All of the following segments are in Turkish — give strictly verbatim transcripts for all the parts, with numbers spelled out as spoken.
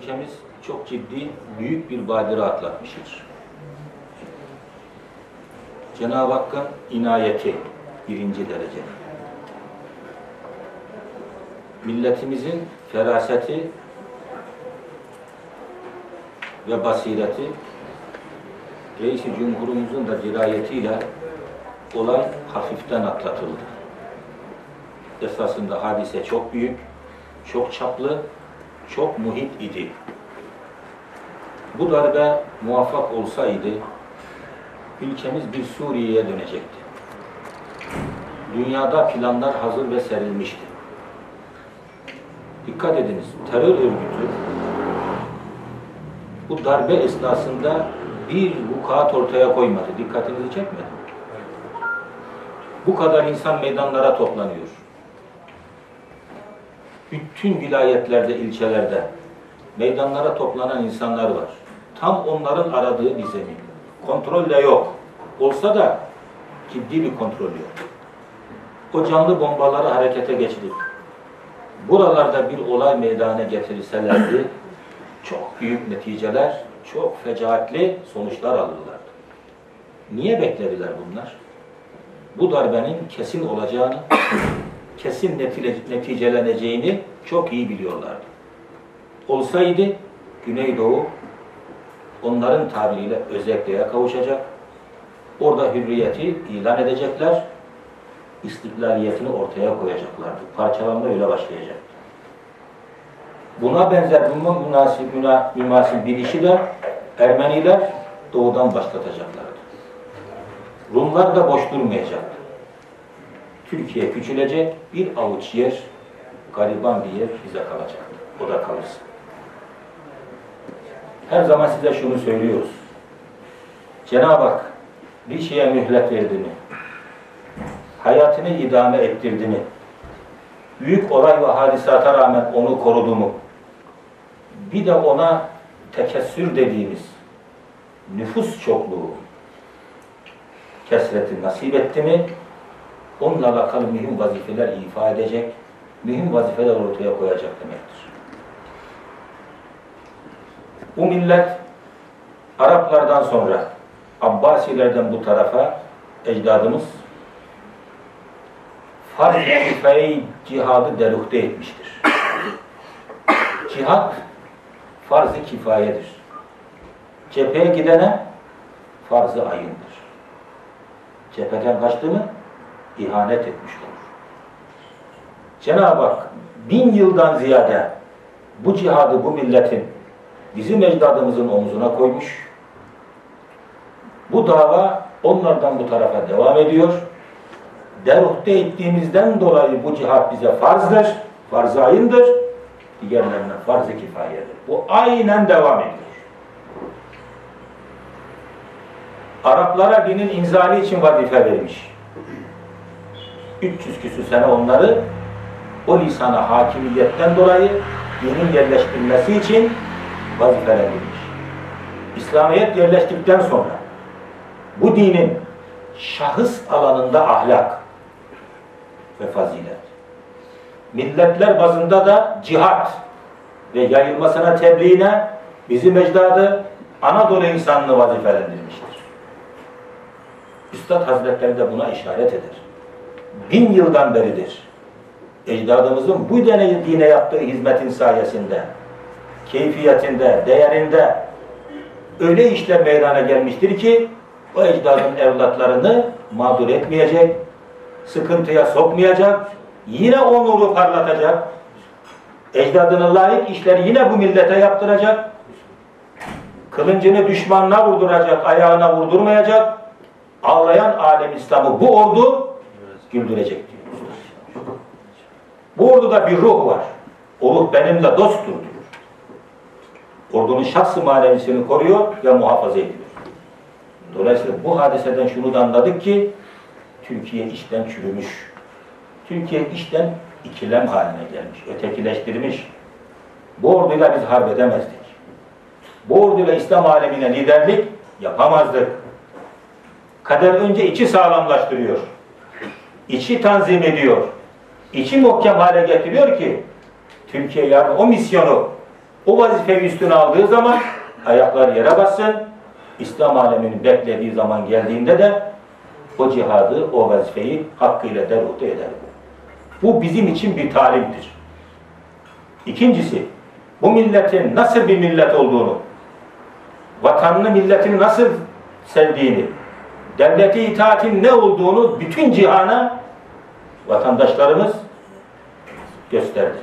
ülkemiz çok ciddi, büyük bir badire atlatmıştır. Cenab-ı Hakk'ın inayeti birinci derece. Milletimizin feraseti ve basireti, Reis-i Cumhurumuzun da dirayetiyle olay hafiften atlatıldı. Esasında hadise çok büyük, çok çaplı, çok muhit idi. Bu darbe muvaffak olsaydı, ülkemiz bir Suriye'ye dönecekti. Dünyada planlar hazır ve serilmişti. Dikkat ediniz, terör örgütü bu darbe esnasında bir vukuat ortaya koymadı. Dikkatinizi çekmedi. Bu kadar insan meydanlara toplanıyor. Bütün vilayetlerde, ilçelerde meydanlara toplanan insanlar var. Tam onların aradığı bir zemin. Kontrol de yok. Olsa da ciddi bir kontrol yok. O canlı bombaları harekete geçirip buralarda bir olay meydana getirirselerdi çok büyük neticeler, çok fecaatli sonuçlar alırlardı. Niye beklediler bunlar? Bu darbenin kesin olacağını, kesin neticeleneceğini çok iyi biliyorlardı. Olsaydı Güneydoğu onların tabiriyle özekliğe kavuşacak, orada hürriyeti ilan edecekler, istiklaliyetini ortaya koyacaklardı. Parçalanma öyle başlayacak. Buna benzer bunun münasip, münasip bir işi de Ermeniler doğudan başlatacaklardı. Rumlar da boş durmayacaktı. Türkiye küçülecek, bir avuç yer, gariban bir yer bize kalacaktı. O da kalırsa. Her zaman size şunu söylüyoruz. Cenab-ı Hak bir şeye mühlet verdiğini, hayatını idame ettirdiğini, büyük olay ve hadisata rağmen onu koruduğumu, bir de ona tekessür dediğimiz nüfus çokluğu kesreti nasip etti mi, onunla alakalı mühim vazifeler ifa edecek, mühim vazifeler ortaya koyacak demektir. Bu millet Araplardan sonra Abbasilerden bu tarafa ecdadımız farz-ı kifaye cihadı deruhte etmiştir. Cihad farz-ı kifayedir. Cepheye gidene farz-ı ayındır. Cepheden kaçtı mı ihanet etmiş olur. Cenab-ı Hak bin yıldan ziyade bu cihadı bu milletin bizim ecdadımızın omuzuna koymuş. Bu dava onlardan bu tarafa devam ediyor. Deruhte ettiğimizden dolayı bu cihat bize farzdır, farz-ı ayındır. Diğerlerine farz-ı kifayedir. Bu aynen devam ediyor. Araplara dinin inzali için vazife vermiş. üç yüz küsur sene onları o lisana hakimiyetten dolayı dinin yerleştirilmesi için vazifelendirmiş. İslamiyet yerleştikten sonra bu dinin şahıs alanında ahlak ve fazilet, milletler bazında da cihat ve yayılmasına tebliğine bizim ecdadı Anadolu insanlığı vazifelendirmiştir. Üstad Hazretleri de buna işaret eder. Bin yıldan beridir ecdadımızın bu dine, dine yaptığı hizmetin sayesinde, keyfiyetinde, değerinde öyle işler meydana gelmiştir ki o ecdadın evlatlarını mağdur etmeyecek, sıkıntıya sokmayacak, yine o nuru parlatacak, ecdadına layık işleri yine bu millete yaptıracak, kılıncını düşmanına vurduracak, ayağına vurdurmayacak, ağlayan alem İslam'ı bu ordu güldürecek diyor. Bu orduda bir ruh var. O ruh benimle dosttur diyor. Ordunun şahs-ı manevisini koruyor ve muhafaza ediyor. Dolayısıyla bu hadiseden şunu da anladık ki Türkiye içten çürümüş. Türkiye içten ikilem haline gelmiş, ötekileştirmiş. Bu orduyla biz harp edemezdik. Bu orduyla İslam alemine liderlik yapamazdık. Kader önce içi sağlamlaştırıyor. İçi tanzim ediyor. İçi muhkem hale getiriyor ki Türkiye yarın o misyonu O vazifeyi üstüne aldığı zaman ayaklar yere bassın. İslam aleminin beklediği zaman geldiğinde de o cihadı, o vazifeyi hakkıyla deruhte eder. Bu bizim için bir talimdir. İkincisi, bu milletin nasıl bir millet olduğunu, vatanını, milletini nasıl sevdiğini, devlete itaatin ne olduğunu bütün cihana vatandaşlarımız gösterdi.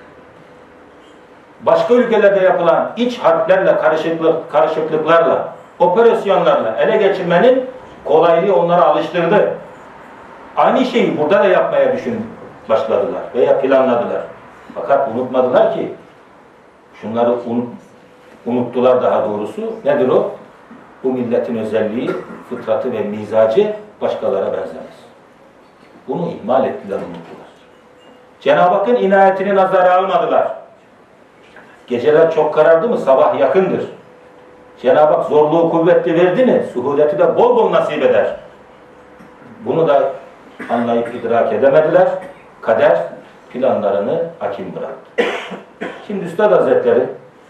Başka ülkelerde yapılan iç harplerle, karışıklık, karışıklıklarla, operasyonlarla ele geçirmenin kolaylığı onlara alıştırdı. Aynı şeyi burada da yapmaya düşün başladılar veya planladılar. Fakat unutmadılar ki, şunları unut, unuttular daha doğrusu. Nedir o? Bu milletin özelliği, fıtratı ve mizacı başkalara benzemez. Bunu ihmal ettiler, unuttular. Cenab-ı Hakk'ın inayetini nazara almadılar. Geceler çok karardı mı sabah yakındır. Cenab-ı Hak zorluğu kuvvetli verdi mi suhudeti de bol bol nasip eder. Bunu da anlayıp idrak edemediler. Kader planlarını hakim bıraktı. Şimdi Üstad Hazretleri,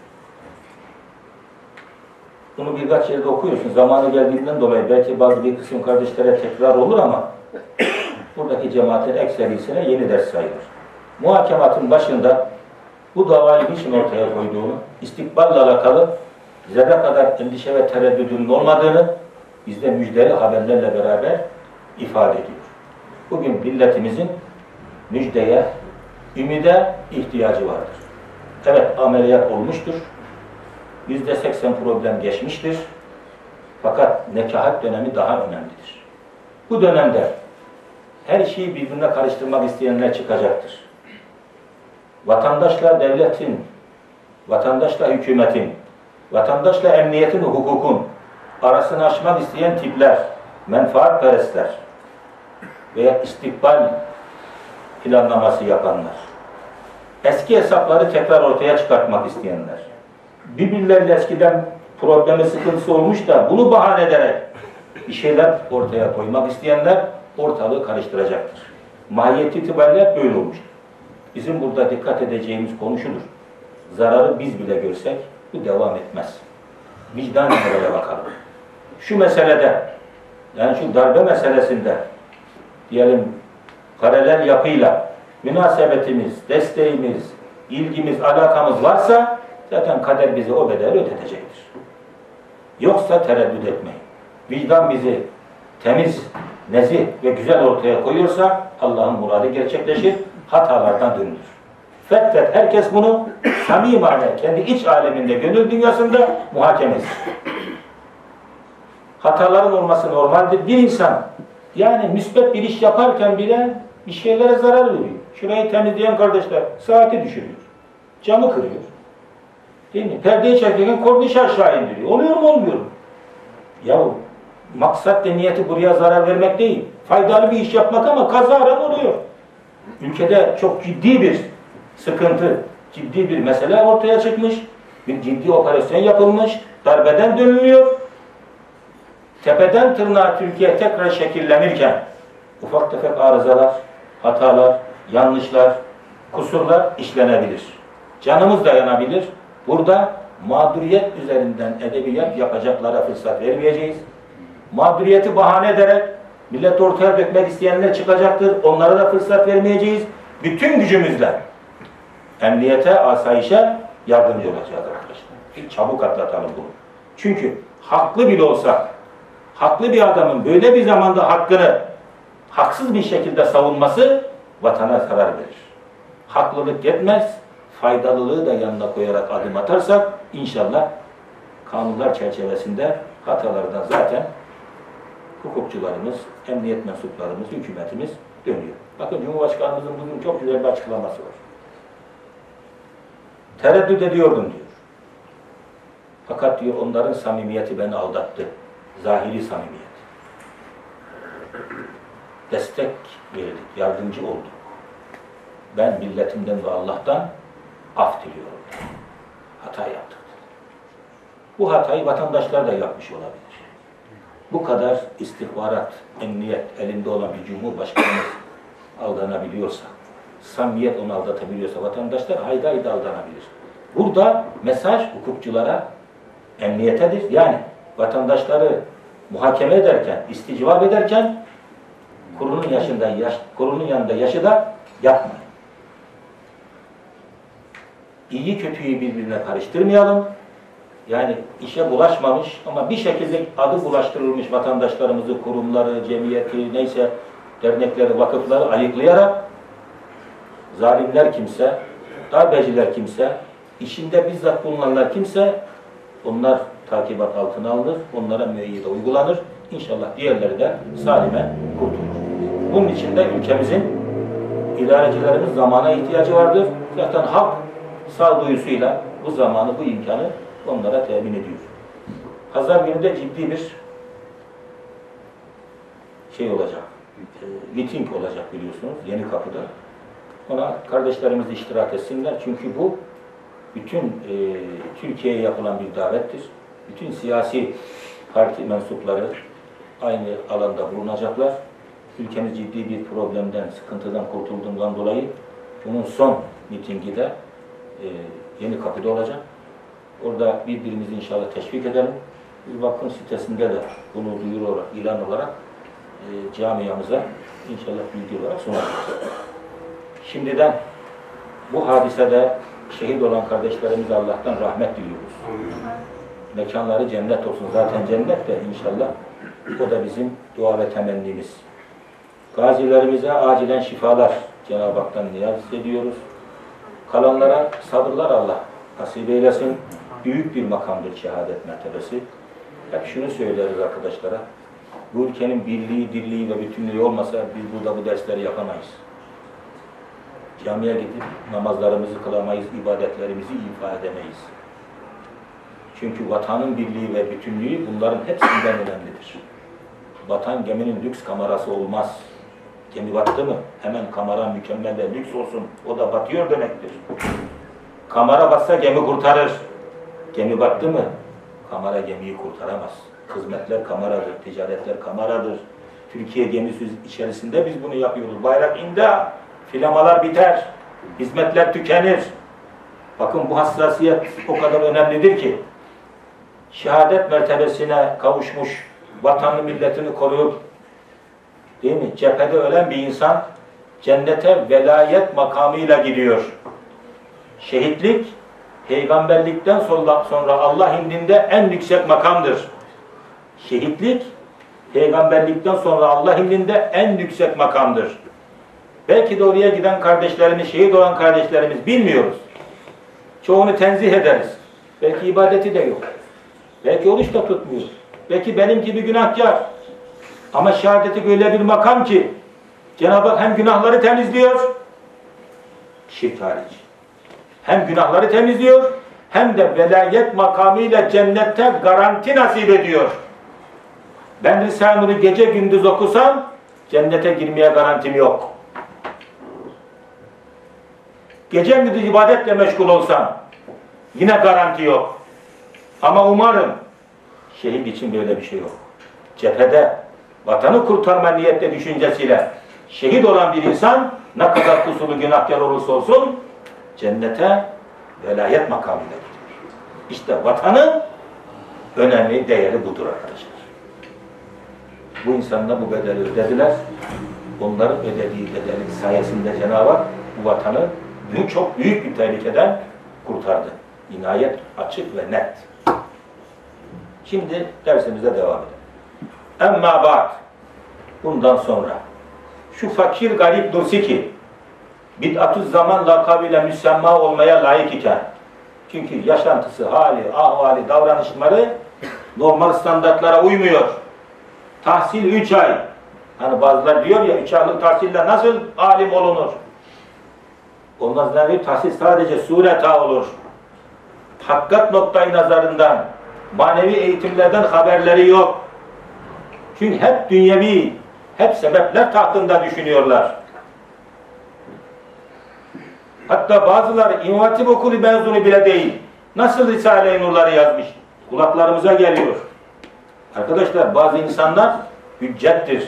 bunu birkaç yerde okuyorsun. Zamanı geldiğinden dolayı belki bazı bir kısım kardeşlere tekrar olur ama buradaki cemaatin ekserisine yeni ders sayılır. Muhakematın başında bu davayı niçin ortaya koyduğunu, istikballe alakalı zerre kadar endişe ve tereddüdünün olmadığını bizde müjdeli haberlerle beraber ifade ediyor. Bugün milletimizin müjdeye, ümide ihtiyacı vardır. Evet, ameliyat olmuştur. Yüzde seksen problem geçmiştir. Fakat nekahat dönemi daha önemlidir. Bu dönemde her şeyi birbirine karıştırmak isteyenler çıkacaktır. Vatandaşla devletin, vatandaşla hükümetin, vatandaşla emniyetin ve hukukun arasını aşmak isteyen tipler, menfaatperestler veya istikbal planlaması yapanlar, eski hesapları tekrar ortaya çıkartmak isteyenler, birbirleriyle eskiden problemi, sıkıntısı olmuş da bunu bahane ederek bir şeyler ortaya koymak isteyenler ortalığı karıştıracaktır. Mahiyeti itibariyle böyle olmuştur. Bizim burada dikkat edeceğimiz konu şudur. Zararı biz bile görsek bu devam etmez. Vicdanen oraya bakalım. Şu meselede, yani şu darbe meselesinde diyelim paralel yapıyla münasebetimiz, desteğimiz, ilgimiz, alakamız varsa zaten kader bize o bedeli ödetecektir. Yoksa tereddüt etmeyin. Vicdan bizi temiz, nezih ve güzel ortaya koyuyorsa Allah'ın muradı gerçekleşir, hatalardan dönülür. Fetret herkes bunu samimane, kendi iç aleminde, gönül dünyasında muhakeme etsin. Hataların olması normaldir. Bir insan yani müsbet bir iş yaparken bile bir şeylere zarar veriyor. Şurayı temizleyen kardeşler saati düşürüyor. Camı kırıyor. Değil mi? Perdeyi çekerken kornişi aşağı indiriyor. Oluyor mu olmuyor mu? Yahu maksat ve niyeti buraya zarar vermek değil. Faydalı bir iş yapmak ama kazaran oluyor. Ülkede çok ciddi bir sıkıntı, ciddi bir mesele ortaya çıkmış. Bir ciddi operasyon yapılmış. Darbeden dönülüyor. Tepeden tırnağa Türkiye tekrar şekillenirken ufak tefek arızalar, hatalar, yanlışlar, kusurlar işlenebilir. Canımız dayanabilir. Burada mağduriyet üzerinden edebiyat yapacaklara fırsat vermeyeceğiz. Mağduriyeti bahane ederek millet ortaya dökmek isteyenler çıkacaktır. Onlara da fırsat vermeyeceğiz. Bütün gücümüzle emniyete, asayişe yardımcı olacağız arkadaşlar. Çabuk atlatalım bunu. Çünkü haklı bile olsak, haklı bir adamın böyle bir zamanda hakkını haksız bir şekilde savunması vatana zarar verir. Haklılık yetmez, faydalılığı da yanına koyarak adım atarsak inşallah kanunlar çerçevesinde hatalardan zaten hukukçularımız, emniyet mensuplarımız, hükümetimiz dönüyor. Bakın Cumhurbaşkanımızın bugün çok güzel bir açıklaması var. Tereddüt ediyordum diyor. Fakat diyor onların samimiyeti beni aldattı. Zahiri samimiyet. Destek verdik, yardımcı olduk. Ben milletimden ve Allah'tan af diliyorum. Hata yaptık. Bu hatayı vatandaşlar da yapmış olabilir. Bu kadar istihbarat, emniyet elinde olan bir cumhurbaşkanımız aldanabiliyorsa, samimiyet onu aldatabiliyorsa vatandaşlar haydi haydi aldanabilir. Burada mesaj hukukçulara, emniyetedir. Yani vatandaşları muhakeme ederken, isticvap ederken kurunun yaşında, yaş, kurunun yanında yaşı da yapmayın. İyi kötüyü birbirine karıştırmayalım. Yani işe bulaşmamış ama bir şekilde adı bulaştırılmış vatandaşlarımızı, kurumları, cemiyeti, neyse dernekleri, vakıfları ayıklayarak zalimler kimse, darbeciler kimse, işinde bizzat bulunanlar kimse, onlar takibat altına alınır, onlara müeyyide uygulanır. İnşallah diğerleri de salime kurtulur. Bunun için de ülkemizin idarecilerimiz zamana ihtiyacı vardır. Zaten halk sağduyusuyla bu zamanı, bu imkanı onlara temin ediyor. Pazar günü de ciddi bir şey olacak, miting olacak biliyorsunuz Yenikapı'da. Ona kardeşlerimiz iştirak etsinler çünkü bu bütün e, Türkiye'ye yapılan bir davettir. Bütün siyasi parti mensupları aynı alanda bulunacaklar. Ülkemiz ciddi bir problemden, sıkıntıdan kurtulduğundan dolayı bunun son mitingi de e, Yenikapı'da olacak. Orada birbirimizi inşallah teşvik edelim. Bir vakfın sitesinde de bunu duyuru olarak, ilan olarak e, camiamıza inşallah bilgi olarak sunacağız. Şimdiden bu hadisede şehit olan kardeşlerimize Allah'tan rahmet diliyoruz. Mekanları cennet olsun. Zaten cennet de inşallah. O da bizim dua ve temennimiz. Gazilerimize acilen şifalar Cenab-ı Hak'tan niyaz ediyoruz. Kalanlara sabırlar Allah nasip eylesin. Büyük bir makamdır şehadet mertebesi. Hep şunu söyleriz arkadaşlara. Bu ülkenin birliği, dirliği ve bütünlüğü olmasa biz burada bu dersleri yapamayız. Camiye gidip namazlarımızı kılamayız, ibadetlerimizi ifa edemeyiz. Çünkü vatanın birliği ve bütünlüğü bunların hepsinden önemlidir. Vatan geminin lüks kamerası olmaz. Gemi battı mı hemen kamera mükemmel ve lüks olsun. O da batıyor demektir. Kamera batsa gemi kurtarır. Gemi battı mı kamera gemiyi kurtaramaz. Hizmetler kameradır, ticaretler kameradır. Türkiye gemisi içerisinde biz bunu yapıyoruz. Bayrak indi, filamalar biter, hizmetler tükenir. Bakın bu hassasiyet o kadar önemlidir ki şehadet mertebesine kavuşmuş, vatanını milletini koruyup değil mi? Cephede ölen bir insan cennete velayet makamıyla gidiyor. Şehitlik peygamberlikten sonra Allah indinde en yüksek makamdır. Şehitlik peygamberlikten sonra Allah indinde en yüksek makamdır. Belki de oraya giden kardeşlerimiz, şehit olan kardeşlerimiz bilmiyoruz. Çoğunu tenzih ederiz. Belki ibadeti de yok. Belki oruç da tutmuyor. Belki benim gibi günahkar. Ama şehadeti öyle bir makam ki Cenab-ı Hak hem günahları temizliyor, şirk hariç. Hem günahları temizliyor, hem de velayet makamıyla cennette garanti nasip ediyor. Ben Risale-i Nur'u gece gündüz okusam, cennete girmeye garantim yok. Gece gündüz ibadetle meşgul olsam, yine garanti yok. Ama umarım, şehit için böyle bir şey yok. Cephede, vatanı kurtarma niyetle düşüncesiyle şehit olan bir insan, ne kadar kusurlu günahkar olursa olsun, cennete velayet makamıyla gidiyor. İşte vatanın önemli değeri budur arkadaşlar. Bu insanlar bu bedeli ödediler. Onların ödediği bedelin sayesinde Cenab-ı Hak bu vatanı bu çok büyük bir tehlikeden kurtardı. İnayet açık ve net. Şimdi dersimize devam edelim. Emma ba'd. Bundan sonra şu fakir garip Nursi ki bid'atü zaman lakabıyla müsemma olmaya layık iken, çünkü yaşantısı, hali, ahvali, davranışları normal standartlara uymuyor. Tahsil üç ay. Hani bazılar diyor ya, üç aylık tahsille nasıl alim olunur? Olmaz ne diyor? Tahsil sadece sureta olur. Hakikat noktayı nazarından, manevi eğitimlerden haberleri yok. Çünkü hep dünyevi, hep sebepler tahtında düşünüyorlar. Hatta bazıları İmam Hatip okulu mezunu bile değil. Nasıl Risale-i Nur'ları yazmış? Kulaklarımıza geliyor. Arkadaşlar bazı insanlar hüccettir.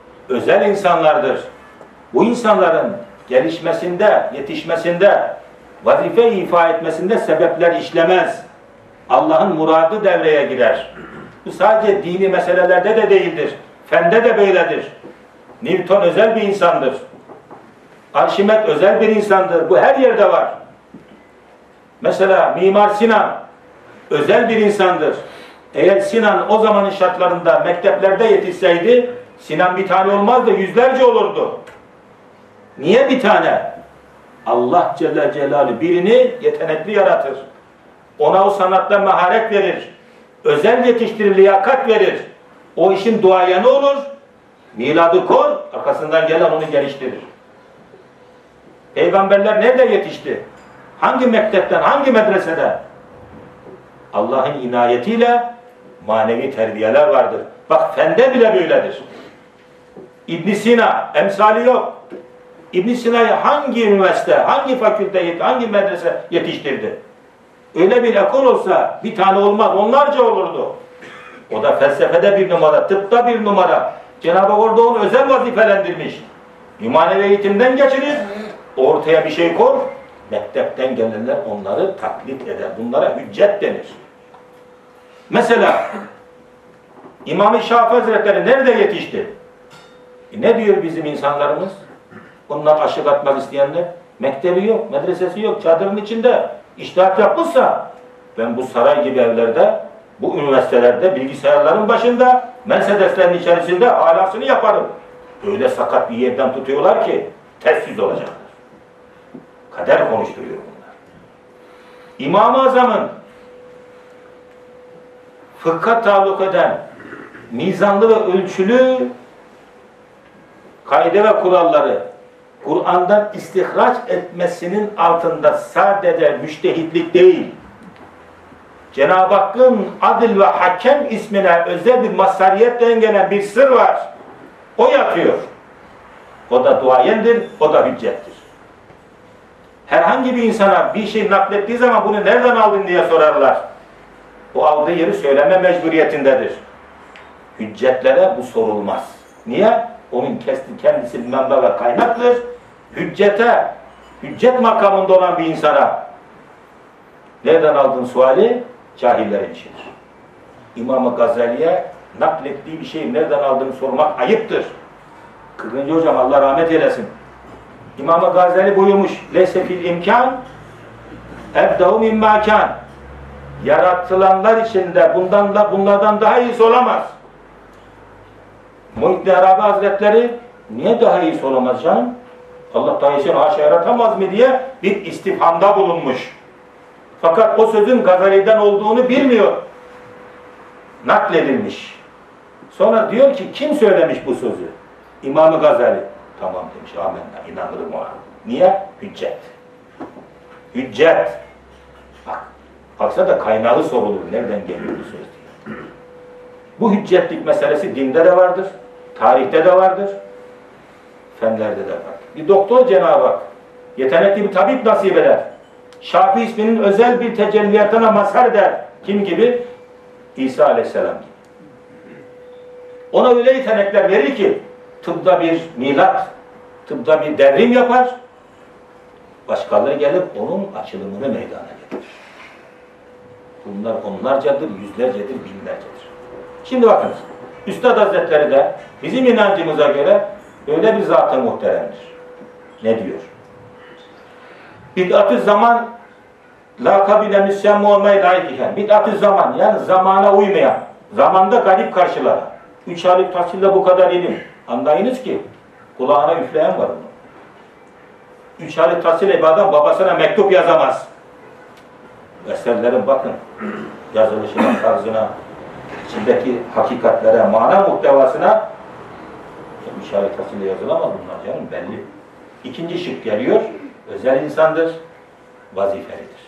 Özel insanlardır. Bu insanların gelişmesinde, yetişmesinde vazife ifa etmesinde sebepler işlemez. Allah'ın muradı devreye girer. Bu sadece dini meselelerde de değildir. Fende de böyledir. Newton özel bir insandır. Arşimet özel bir insandır. Bu her yerde var. Mesela Mimar Sinan özel bir insandır. Eğer Sinan o zamanın şartlarında mekteplerde yetişseydi, Sinan bir tane olmazdı, yüzlerce olurdu. Niye bir tane? Allah Celle Celaluhu birini yetenekli yaratır. Ona o sanatta maharet verir. Özel yetiştirir, liyakat verir. O işin duayenı olur. Miladı kor, arkasından gelen onu geliştirir. Peygamberler nerede yetişti? Hangi mektepten, hangi medreseden? Allah'ın inayetiyle manevi terbiyeler vardır. Bak fende bile böyledir. İbn Sina, emsali yok. İbn Sina'yı hangi üniversite, hangi fakülte, hangi medrese yetiştirdi? Öyle bir ekol olsa bir tane olmaz, onlarca olurdu. O da felsefede bir numara, tıpta bir numara. Cenab-ı Hak orada onu özel vazifelendirmiş. Bir manevi eğitimden geçirir, ortaya bir şey koy, mektepten gelenler onları taklit eder. Bunlara hüccet denir. Mesela İmam-ı Şafii Hazretleri nerede yetişti? E ne diyor bizim insanlarımız? Ondan aşık atmak isteyenler? Mektebi yok, medresesi yok, çadırın içinde. İçtihat yapmışsa, ben bu saray gibi evlerde, bu üniversitelerde, bilgisayarların başında, Mercedeslerin içerisinde alasını yaparım. Öyle sakat bir yerden tutuyorlar ki, ters yüz olacaklar. Kader konuşturuyor bunlar. İmam-ı Azam'ın fıkha taluk eden mizanlı ve ölçülü kaide ve kuralları Kur'an'dan istihraç etmesinin altında sadece müştehitlik değil, Cenab-ı Hakk'ın adil ve hakem ismine özel bir mazhariyetten gelen bir sır var. O yatıyor. O da duayendir, o da hüccettir. Herhangi bir insana bir şey naklettiği zaman bunu nereden aldın diye sorarlar. O aldığı yeri söyleme mecburiyetindedir. Hüccetlere bu sorulmaz. Niye? Onun kendisi bir manba ve kaynaktır. Hüccete, hüccet makamında olan bir insana nereden aldın suali? Cahillerin işidir. İmam-ı Gazali'ye naklettiği bir şeyi nereden aldığını sormak ayıptır. Kırkıncı hocam Allah rahmet eylesin. İmam-ı Gazali buyurmuş, leyse fil imkan ebdahu min makan. Yaratılanlar içinde bundan da bunlardan daha iyisi olamaz. Muhyiddin Arabi Hazretleri niye daha iyisi olamaz canım? Allah daha iyisini haşa yaratamaz mı diye bir istifhamda bulunmuş. Fakat o sözün Gazali'den olduğunu bilmiyor. Nakledilmiş. Sonra diyor ki kim söylemiş bu sözü? İmam-ı Gazali. Tamam demiş, amenna, inanırım ona. Niye? Hüccet. Hüccet. Bak, baksa da kaynağı sorulur. Nereden geliyor bu söz diye. Bu hüccetlik meselesi dinde de vardır, tarihte de vardır, fenlerde de vardır. Bir doktor Cenab-ı Hak yetenekli bir tabip nasip eder. Şafii isminin özel bir tecelliyatına mazhar eder. Kim gibi? İsa Aleyhisselam gibi. Ona öyle yetenekler verir ki tıbda bir milat, tıbda bir devrim yapar. Başkaları gelip onun açılımını meydana getirir. Bunlar onlarcadır, yüzlercedir, binlercedir. Şimdi bakınız, Üstad Hazretleri de bizim inancımıza göre öyle bir zat-ı muhteremdir. Ne diyor? Bid'at-ı zaman lakabine müsemmu olmayı layık iken. Bid'at-ı zaman yani zamana uymayan, zamanda garip karşılara. Üç aylık tahsille bu kadar ilim. Anlayınız ki kulağına üfleyen var onun. Üç aylık tahsille bir adam babasına mektup yazamaz. Eserlerin bakın yazılışına, tarzına, içindeki hakikatlere, mana muhtevasına üç aylık tahsille yazılamaz bunlar canım belli. İkinci şık geliyor. Özel insandır, vazifelidir.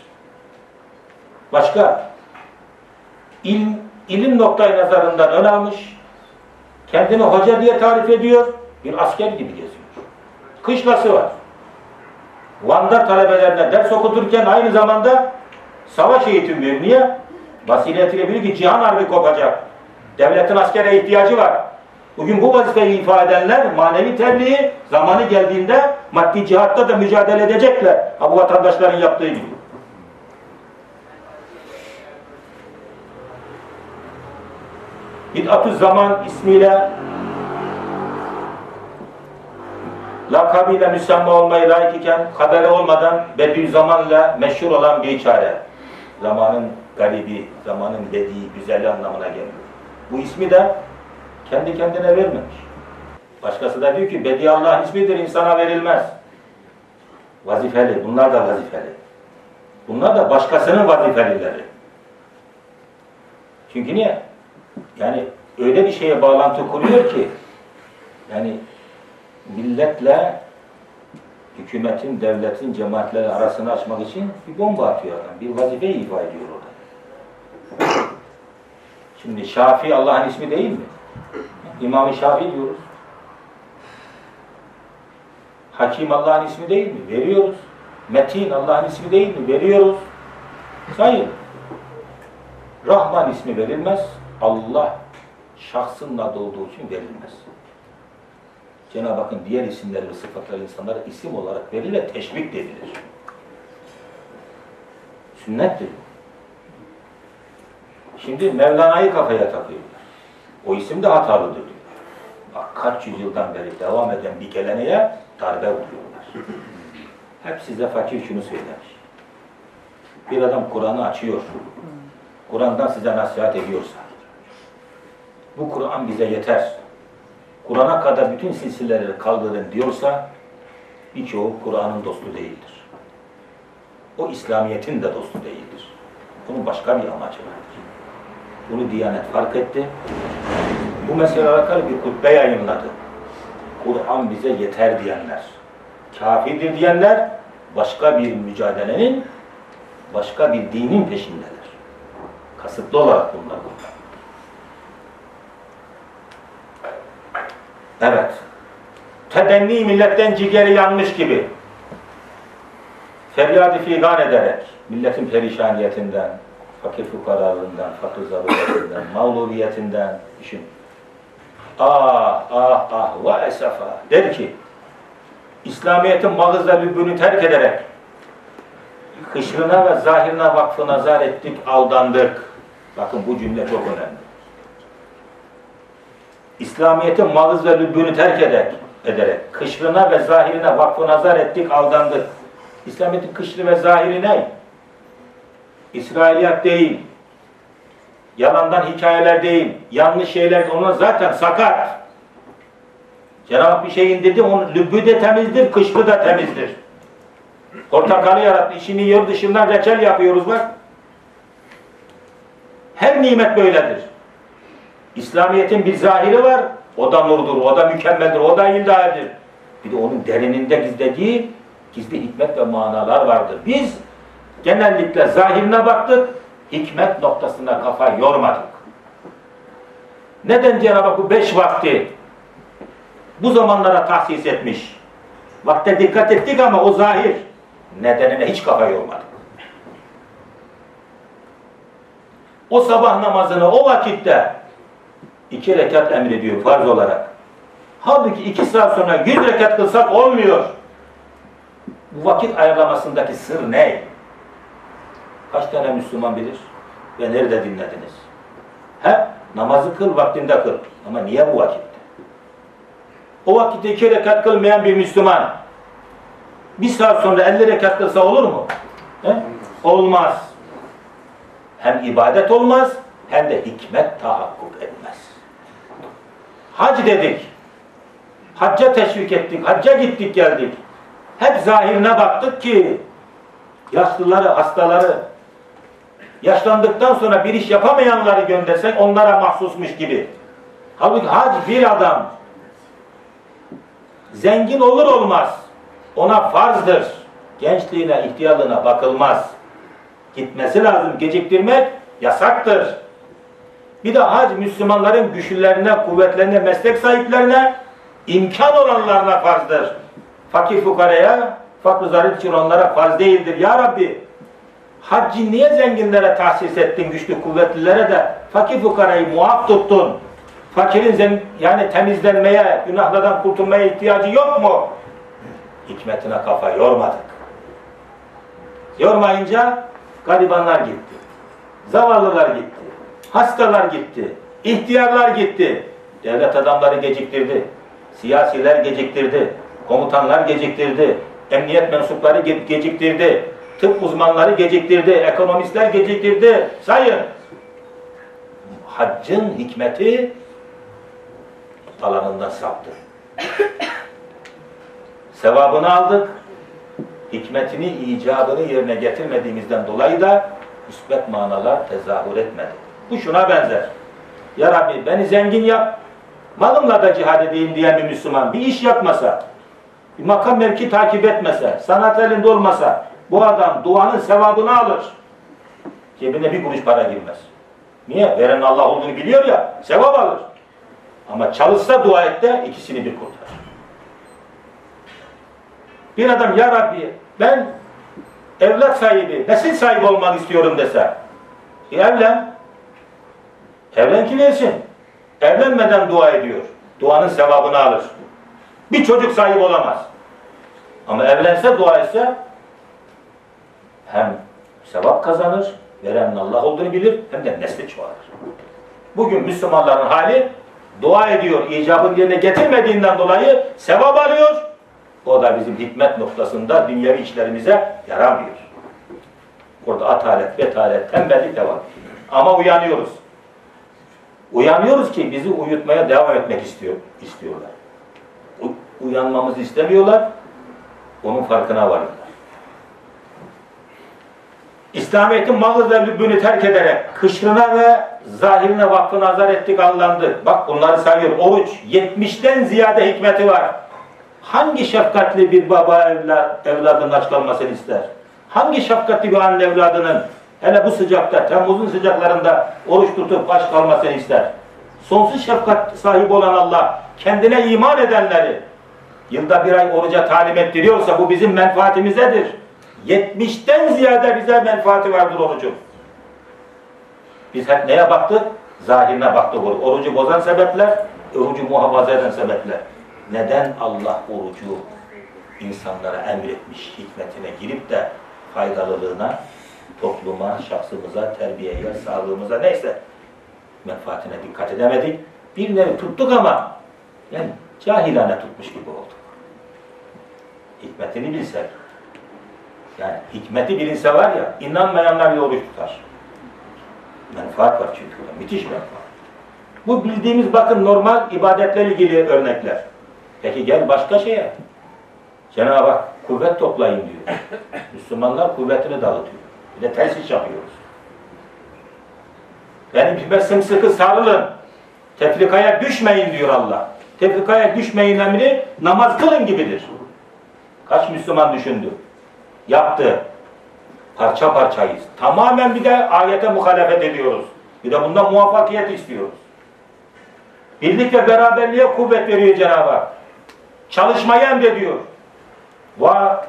Başka, ilim, ilim noktayı nazarından ön almış, kendini hoca diye tarif ediyor, bir asker gibi geziyor. Kışlası var. Van'da talebelerine ders okuturken aynı zamanda savaş eğitim veriyor. Niye? Vasiyetiyle biliyor ki cihan harbi kopacak. Devletin askere ihtiyacı var. Bugün bu vazifeyi ifade edenler manevi tebliği zamanı geldiğinde maddi cihatta da mücadele edecekler. Ha, bu vatandaşların yaptığı gibi. Bid'at-ı Zaman ismiyle lakabıyla müsemma olmayı layık iken haberi olmadan Bediüzzaman'la meşhur olan bir çare. Zamanın garibi, zamanın bediği, güzeli anlamına geliyor. Bu ismi de kendi kendine vermemiş. Başkası da diyor ki Bedi Allah ismidir, insana verilmez. Vazifeli, bunlar da vazifeli. Bunlar da başkasının vazifelileri. Çünkü niye? Yani öyle bir şeye bağlantı kuruyor ki yani milletle hükümetin, devletin, cemaatleri arasını açmak için bir bomba atıyor adam. Bir vazifeyi ifa ediyor orada. Şimdi Şafii Allah'ın ismi değil mi? İmam-ı Şafii diyoruz. Hakim Allah'ın ismi değil mi? Veriyoruz. Metin Allah'ın ismi değil mi? Veriyoruz. Sayın. Rahman ismi verilmez. Allah şahsının adı olduğu için verilmez. Cenab-ı Hakk'ın diğer isimleri ve sıfatları insanlara isim olarak verilir ve teşvik edilir. Sünnettir. Şimdi Mevlana'yı kafaya takıyorlar. O isim de hatalıdır diyor. Bak kaç yüzyıldan beri devam eden bir geleneğe darbe vuruyorlar. Hep size fakir şunu söylemiş. Bir adam Kur'an'ı açıyor. Kur'an'dan size nasihat ediyorsa bu Kur'an bize yeter. Kur'an'a kadar bütün silsileleri kaldırın diyorsa birçoğu Kur'an'ın dostu değildir. O İslamiyet'in de dostu değildir. Bunun başka bir amacı vardır. Bunu Diyanet fark etti. Bu mesele alakalı bir hutbe yayınladı. Kur'an bize yeter diyenler, kâfidir diyenler başka bir mücadelenin, başka bir dinin peşindeler. Kasıtlı olarak bunlar bunlar. Evet. Tedenni milletten ciğeri yanmış gibi feryat-ı figan ederek milletin perişaniyetinden, fakir fukaralığından, fakir zaruretinden, mağlubiyetinden düşün. Ah ah ah ve esafa der ki İslamiyet'in mağız ve lübbünü terk ederek kışrına ve zahirine vakfı nazar ettik, aldandık. Bakın bu cümle çok önemli. İslamiyet'in mağız ve lübbünü terk ederek, ederek kışrına ve zahirine vakfı nazar ettik, aldandık. İslamiyet'in kışrı ve zahiri ne? İsrailiyat değil. Yalandan hikayeler değil. Yanlış şeyler, onlar zaten sakat. Cenab-ı bir şey indirdi, onun lübbü de temizdir, kışrı da temizdir. Portakalı yarattı, işini yiyor, dışından reçel yapıyoruz bak. Her nimet böyledir. İslamiyet'in bir zahiri var, o da nurdur, o da mükemmeldir, o da ilahidir. Bir de onun derininde gizlediği gizli hikmet ve manalar vardır. Biz genellikle zahirine baktık, hikmet noktasına kafa yormadık. Neden Cenab-ı Hak bu beş vakti bu zamanlara tahsis etmiş? Vakte dikkat ettik ama o zahir nedenine hiç kafa yormadık. O sabah namazını o vakitte iki rekat emrediyor farz olarak. Halbuki iki saat sonra yüz rekat kılsak olmuyor. Bu vakit ayarlamasındaki sır ne? Kaç tane Müslüman bilir? Ve nerede dinlediniz? He? Namazı kıl, vaktinde kıl. Ama niye bu vakitte? O vakitte iki rekat kılmayan bir Müslüman bir saat sonra elli rekat kılsa olur mu? He? Olmaz. Hem ibadet olmaz, hem de hikmet tahakkuk etmez. Hac dedik. Hacca teşvik ettik, hacca gittik geldik. Hep zahirine baktık ki yaşlıları, hastaları, yaşlandıktan sonra bir iş yapamayanları göndersek onlara mahsusmuş gibi. Halbuki hac bir adam zengin olur olmaz ona farzdır. Gençliğine, ihtiyarlığına bakılmaz. Gitmesi lazım, geciktirmek yasaktır. Bir de hac Müslümanların güçlülerine, kuvvetlerine, meslek sahiplerine, imkan olanlarına farzdır. Fakir fukaraya, fakr zaruret için onlara farz değildir. Ya Rabbi, haccı niye zenginlere tahsis ettin, güçlü kuvvetlilere de fakir fukarayı muaf tuttun? Fakirin zem yani temizlenmeye, günahlardan kurtulmaya ihtiyacı yok mu? Hikmetine kafa yormadık. Yormayınca garibanlar gitti. Zavallılar gitti. Hastalar gitti. İhtiyarlar gitti. Devlet adamları geciktirdi. Siyasiler geciktirdi. Komutanlar geciktirdi. Emniyet mensupları ge geciktirdi. Tıp uzmanları geciktirdi. Ekonomistler geciktirdi. Sayın. Haccın hikmeti alanından saptı. Sevabını aldık. Hikmetini, icabını yerine getirmediğimizden dolayı da müsbet manalar tezahür etmedi. Bu şuna benzer. Ya Rabbi beni zengin yap, malımla da cihad edeyim diyen bir Müslüman bir iş yapmasa, bir makam mevki takip etmese, sanat elinde olmasa bu adam duanın sevabını alır. Cebine bir kuruş para girmez. Niye? Veren Allah olduğunu biliyor ya, sevap alır. Ama çalışsa dua et de ikisini bir kurtar. Bir adam ya Rabbi ben evlat sahibi, nesil sahibi olmak istiyorum dese, e evlen. Evlen ki versin. Evlenmeden dua ediyor. Duanın sevabını alır. Bir çocuk sahibi olamaz. Ama evlense, dua etse hem sevap kazanır, verenin Allah olduğunu bilir, hem de nesli çoğalır. Bugün Müslümanların hali dua ediyor, icabını yerine getirmediğinden dolayı sevap alıyor. O da bizim hikmet noktasında dünyevi işlerimize yaramıyor. Orada atalet, betalet, tembellik de var. Ama uyanıyoruz. Uyanıyoruz ki bizi uyutmaya devam etmek istiyor, istiyorlar. U uyanmamızı istemiyorlar, onun farkına varıyorlar. İslamiyet'in malı ve lübbünü terk ederek kışrına ve zahirine vakfı nazar ettik, anlandı. Bak bunları sayıyor. Oruç yetmişten ziyade hikmeti var. Hangi şefkatli bir baba evlad, evladının aç kalmasını ister? Hangi şefkatli bir anne evladının hele bu sıcakta, Temmuz'un sıcaklarında oruç tutup aç kalmasını ister? Sonsuz şefkat sahibi olan Allah kendine iman edenleri yılda bir ay oruca talim ettiriyorsa bu bizim menfaatimizedir. yetmişten ziyade bize menfaati vardır orucun. Biz hep neye baktık? Zahirine baktık. Orucu bozan sebepler, orucu muhafaza eden sebepler. Neden Allah orucu insanlara emretmiş, hikmetine girip de faydalılığına, topluma, şahsımıza, terbiyeye, sağlığımıza neyse menfaatine dikkat edemedik. Bir nevi tuttuk ama yani cahilane tutmuş gibi olduk. Hikmetini bilsek, yani hikmeti bilinse var ya, inanmayanlar bile oruç tutar. Menfaat var çünkü burada, müthiş menfaat. Bu bildiğimiz bakın normal ibadetlerle ilgili örnekler. Peki gel başka şeye. Cenab-ı Hak kuvvet toplayın diyor. Müslümanlar kuvvetini dağıtıyor. Bir de ters iş yapıyoruz. Benim gibi sımsıkı sarılın. Tefrikaya düşmeyin diyor Allah. Tefrikaya düşmeyin emri namaz kılın gibidir. Kaç Müslüman düşündü? Yaptı. Parça parçayız. Tamamen bir de ayete muhalefet ediyoruz. Bir de bundan muvaffakiyet istiyoruz. Birlik ve beraberliğe kuvvet veriyor Cenab-ı Hak. Çalışmayı emrediyor. Va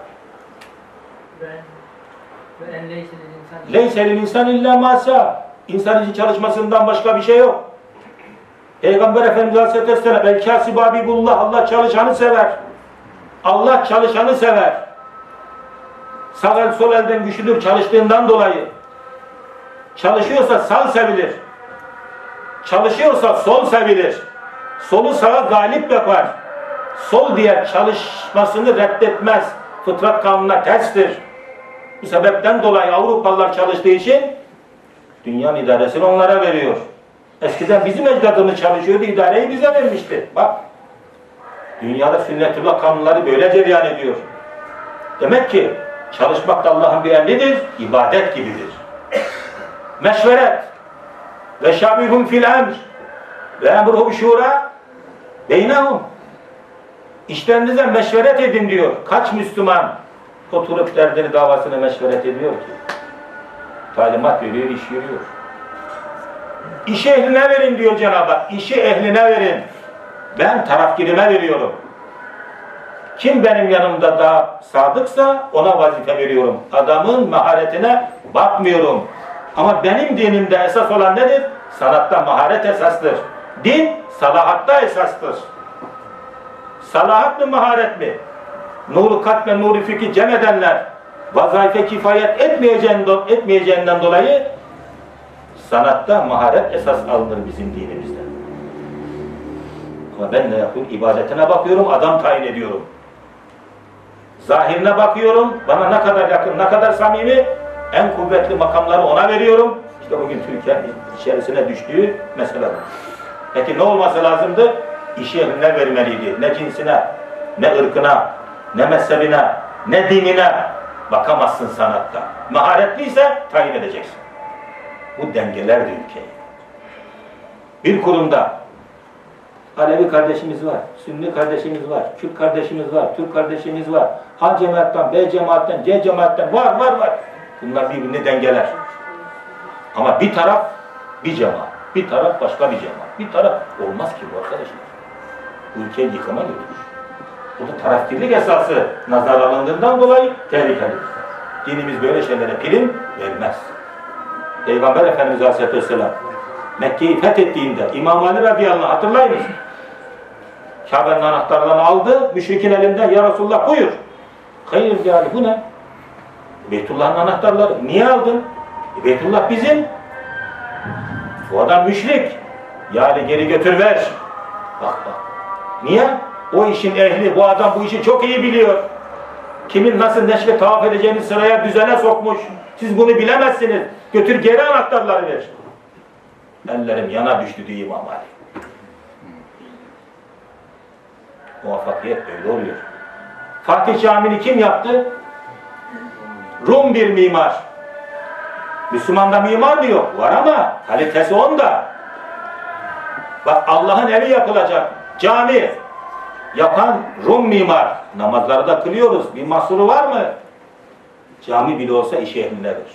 Leyselil insan illa masa. İnsan için çalışmasından başka bir şey yok. Peygamber Efendimiz Aleyhisselatü Vesselam el-kâsibâ habibullah, Allah çalışanı sever. Allah çalışanı sever. Sağ el sol elden güçlüdür çalıştığından dolayı. Çalışıyorsa sağ sevilir. Çalışıyorsa sol sevilir. Solu sağa galip yapar. Sol diye çalışmasını reddetmez. Fıtrat kanununa terstir. Bu sebepten dolayı Avrupalılar çalıştığı için dünyanın idaresini onlara veriyor. Eskiden bizim ecdadımız çalışıyordu, idareyi bize vermişti. Bak, dünyada sünnetullah kanunları böyle cereyan ediyor. Demek ki çalışmak da Allah'ın bir emridir, ibadet gibidir. Meşveret ve şabihum fil emr ve emruhum şura beynehum. İşlerinize meşveret edin diyor. Kaç Müslüman oturup derdini, davasını meşveret ediyor ki? Talimat veriyor, iş yürüyor. İşi ehline verin diyor Cenab-ı Hak. İşi ehline verin. Ben tarafgirime veriyorum. Kim benim yanımda daha sadıksa ona vazife veriyorum. Adamın maharetine bakmıyorum. Ama benim dinimde esas olan nedir? Sanatta maharet esastır. Din salahatta esastır. Salahat mı, maharet mi? Nuru kalp ve nuru fikri cem edenler vazaife kifayet etmeyeceğinden, etmeyeceğinden dolayı sanatta maharet esas alınır bizim dinimizde. Ama ben ne yapıyorum? İbadetine bakıyorum, adam tayin ediyorum. Zahirine bakıyorum, bana ne kadar yakın, ne kadar samimi, en kuvvetli makamları ona veriyorum. İşte bugün Türkiye'nin içerisine düştüğü mesele bu. Peki ne olması lazımdı? İş yerine vermeliydi. Ne cinsine, ne ırkına, ne mezhebine, ne dinine bakamazsın sanatta. Maharetliyse tayin edeceksin. Bu dengelerdi ülkeyi. Bir kurumda Alevi kardeşimiz var, Sünni kardeşimiz var, Kürt kardeşimiz var, Türk kardeşimiz var, A cemaatten, B cemaatten, C cemaatten var, var, var. Bunlar birbirini dengeler. Ama bir taraf bir cemaat, bir taraf başka bir cemaat. Bir taraf olmaz ki bu arkadaşlar. Ülkeyi yıkıma götürür. Burada tarafkirlik esası nazar alındığından dolayı tehlikeli. Dinimiz böyle şeylere prim vermez. Peygamber Efendimiz Aleyhisselatü Vesselam Mekke'yi fethettiğinde İmam Ali radıyallahu anh hatırlayın mısın? Kabe'nin anahtarlarını aldı, müşrikin elinden ya Resulullah buyur. Hayır yani bu ne? Beytullah'ın anahtarları. Niye aldın? E, Beytullah bizim. Bu adam müşrik. Yani geri götür ver. Bak bak. Niye? O işin ehli, bu adam bu işi çok iyi biliyor. Kimin nasıl neşve tavaf edeceğini sıraya, düzene sokmuş. Siz bunu bilemezsiniz. Götür geri anahtarları ver. Ellerim yana düştü diye İmam Ali. Muvaffakiyet böyle oluyor. Fatih Camii'ni kim yaptı? Rum bir mimar. Müslüman'da mimar mı yok? Var ama kalitesi onda. Bak Allah'ın evi yapılacak. Cami yapan Rum mimar. Namazları da kılıyoruz. Bir mahsuru var mı? Cami bile olsa iş ehline verir.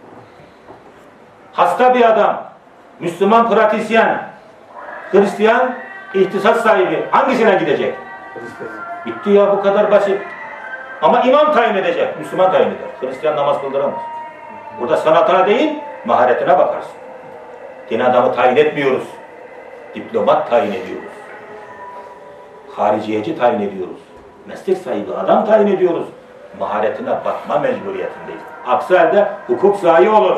Hasta bir adam, Müslüman pratisyen, Hristiyan ihtisas sahibi hangisine gidecek? Bitti ya, bu kadar basit. Ama imam tayin edecek, Müslüman tayin eder. Hristiyan namaz kıldıramaz. Burada sanatına değil, maharetine bakarsın. Din adamı tayin etmiyoruz. Diplomat tayin ediyoruz. Hariciyeci tayin ediyoruz. Meslek sahibi adam tayin ediyoruz. Maharetine bakma mecburiyetindeyiz. Aksi halde hukuk zayi olur.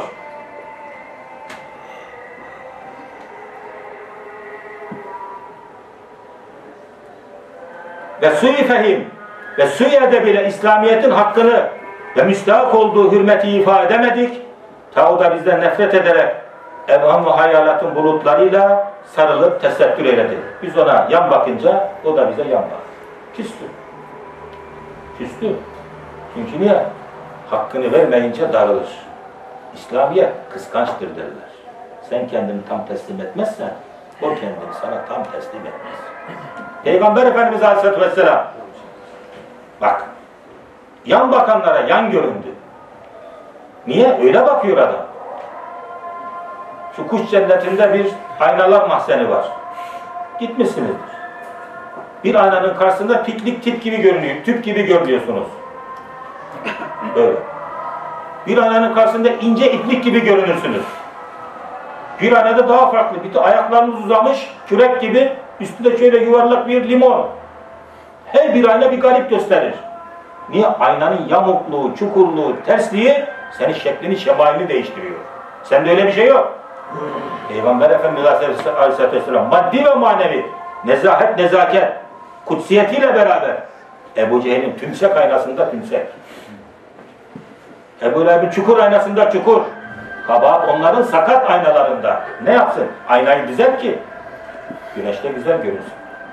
Ve sui fehim ve sui edebiyle İslamiyet'in hakkını ve müstahak olduğu hürmeti ifade edemedik. Ta o da bizden nefret ederek evham ve hayalatın bulutlarıyla sarılıp tesettür eyledi. Biz ona yan bakınca o da bize yan baktı. Küstü. Küstü. Çünkü niye? Hakkını vermeyince darılır. İslamiyet kıskançtır derler. Sen kendini tam teslim etmezsen o kendini sana tam teslim etmez. Peygamber Efendimiz Aleyhisselatü Vesselam bak yan bakanlara yan göründü. Niye? Öyle bakıyor adam. Şu kuş cennetinde bir aynalar mahzeni var. Gitmişsinizdir. Bir aynanın karşısında piknik tip gibi görünüyor. Tüp gibi görünüyorsunuz. Böyle. Bir aynanın karşısında ince iplik gibi görünürsünüz. Bir aynada daha farklı. Bir de ayaklarınız uzamış, kürek gibi, üstünde şöyle yuvarlak bir limon. Her bir ayna bir garip gösterir. Niye? Aynanın yamukluğu, çukurluğu, tersliği senin şeklini, şemailini değiştiriyor. Sende öyle bir şey yok. Peygamber Efendimiz Aleyhisselatü Vesselam maddi ve manevi, nezahet, nezaket, kutsiyetiyle beraber Ebu Cehil'in tümsek aynasında tümsek. Ebu Leheb'in çukur aynasında çukur. Kabahat onların sakat aynalarında. Ne yapsın? Aynayı düzelt ki güneşte güzel görünsün.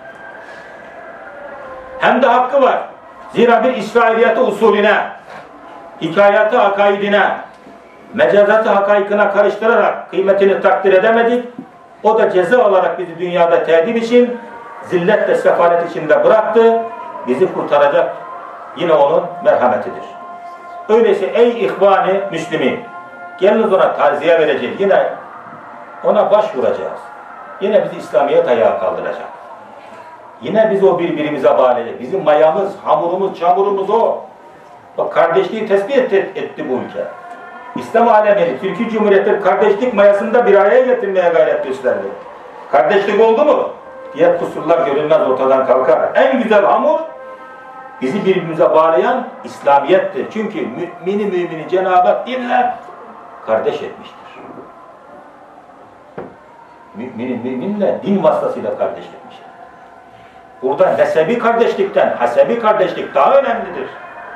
Hem de hakkı var. Zira bir İsrailiyatı usulüne, hikayatı akaidine, mecazatı hakaikine karıştırarak kıymetini takdir edemedik. O da ceza olarak bizi dünyada tedip için, zillet ve sefalet içinde bıraktı. Bizi kurtaracak yine onun merhametidir. Öyleyse ey ihvan-ı müslimin, geliniz ona taziye vereceğiz. Yine ona başvuracağız. Yine bizi İslamiyet ayağa kaldıracak. Yine biz o birbirimize bağlayacak. Bizim mayamız, hamurumuz, çamurumuz o. Bak kardeşliği tespit etti, etti bu ülke. İslam alemini, Türkiye Cumhuriyeti kardeşlik mayasında bir araya getirmeye gayret gösterdi. Kardeşlik oldu mu? Diğer kusurlar görünmez, ortadan kalkar. En güzel hamur bizi birbirimize bağlayan İslamiyettir. Çünkü mümini mümini Cenab-ı Hak dinle kardeş etmiştir. Mümini müminle din vasıtasıyla kardeş etmiştir. Burada nesebi kardeşlikten hasebi kardeşlik daha önemlidir.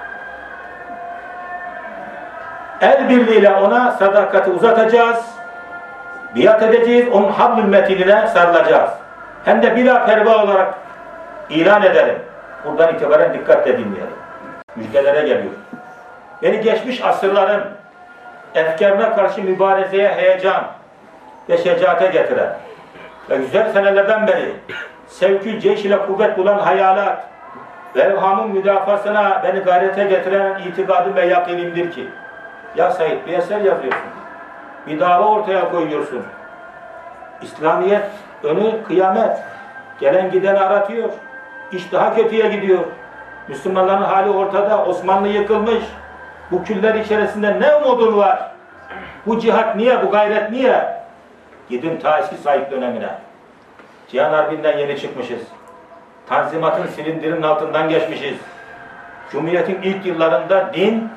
El birliğiyle ona sadakati uzatacağız, biat edeceğiz, onun hablül metinine sarılacağız. Hem de bila perva olarak ilan edelim. Buradan itibaren dikkatle dinleyelim. Müjdelere geliyor. Beni geçmiş asırların efkarına karşı mübarezeye heyecan ve şecaate getiren ve güzel senelerden beri sevkül ceyş ile kuvvet bulan hayalat ve evhamın müdafasına beni gayrete getiren itikadım ve yakinimdir ki, ya Said bir eser yazıyorsun, bir dava ortaya koyuyorsun, İslamiyet önü kıyamet, gelen gideni aratıyor, iş daha kötüye gidiyor, Müslümanların hali ortada, Osmanlı yıkılmış, bu küller içerisinde ne umudun var? Bu cihat niye, bu gayret niye? Gidin ta eski Said dönemine. Cihan Harbi'nden yeni çıkmışız. Tanzimatın silindirinin altından geçmişiz. Cumhuriyetin ilk yıllarında din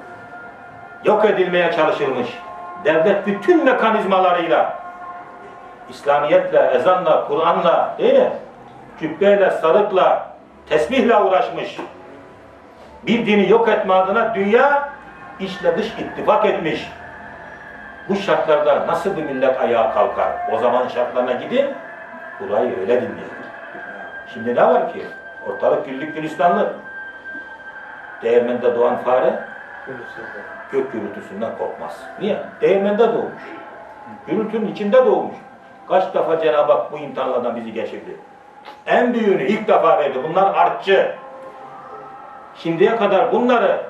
yok edilmeye çalışılmış. Devlet bütün mekanizmalarıyla, İslamiyetle, ezanla, Kur'an'la, değil mi? Cübbeyle, sarıkla, tesbihle uğraşmış. Bir dini yok etme adına dünya içle dış ittifak etmiş. Bu şartlarda nasıl bir millet ayağa kalkar? O zaman şartlarına gidin, burayı öyle dinleyin. Şimdi ne var ki? Ortalık güllük gülistanlık. Değirmende doğan fare gök gürültüsünden korkmaz. Niye? Değirmende doğmuş. Gürültünün içinde doğmuş. Kaç defa Cenab-ı Hak bu imtihanlardan bizi geçirdi. En büyüğünü ilk defa verdi. Bunlar artçı. Şimdiye kadar bunları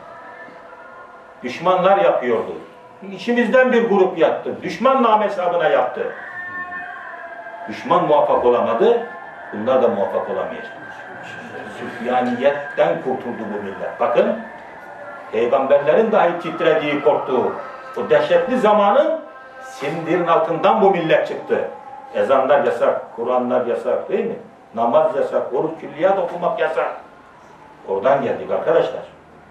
düşmanlar yapıyordu. İçimizden bir grup yaptı. Düşman nam hesabına yaptı. Düşman muvaffak olamadı. Bunlar da muvaffak olamayacak. Süfyaniyetten kurtuldu bu millet. Bakın, peygamberlerin dahi titrediği, korktuğu o dehşetli zamanın sindirin altından bu millet çıktı. Ezanlar yasak, Kur'anlar yasak, değil mi? Namaz yasak, oruç külliyat okumak yasak. Oradan geldik arkadaşlar.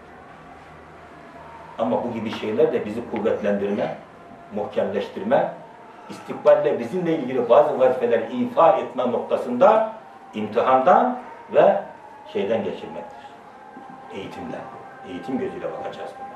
Ama bu gibi şeyler de bizi kuvvetlendirme, muhkemleştirme, istikballe bizimle ilgili bazı vazifeleri ifa etme noktasında imtihandan ve şeyden geçirmektir. Eğitimden. Eğitim gözüyle bakacağız buna.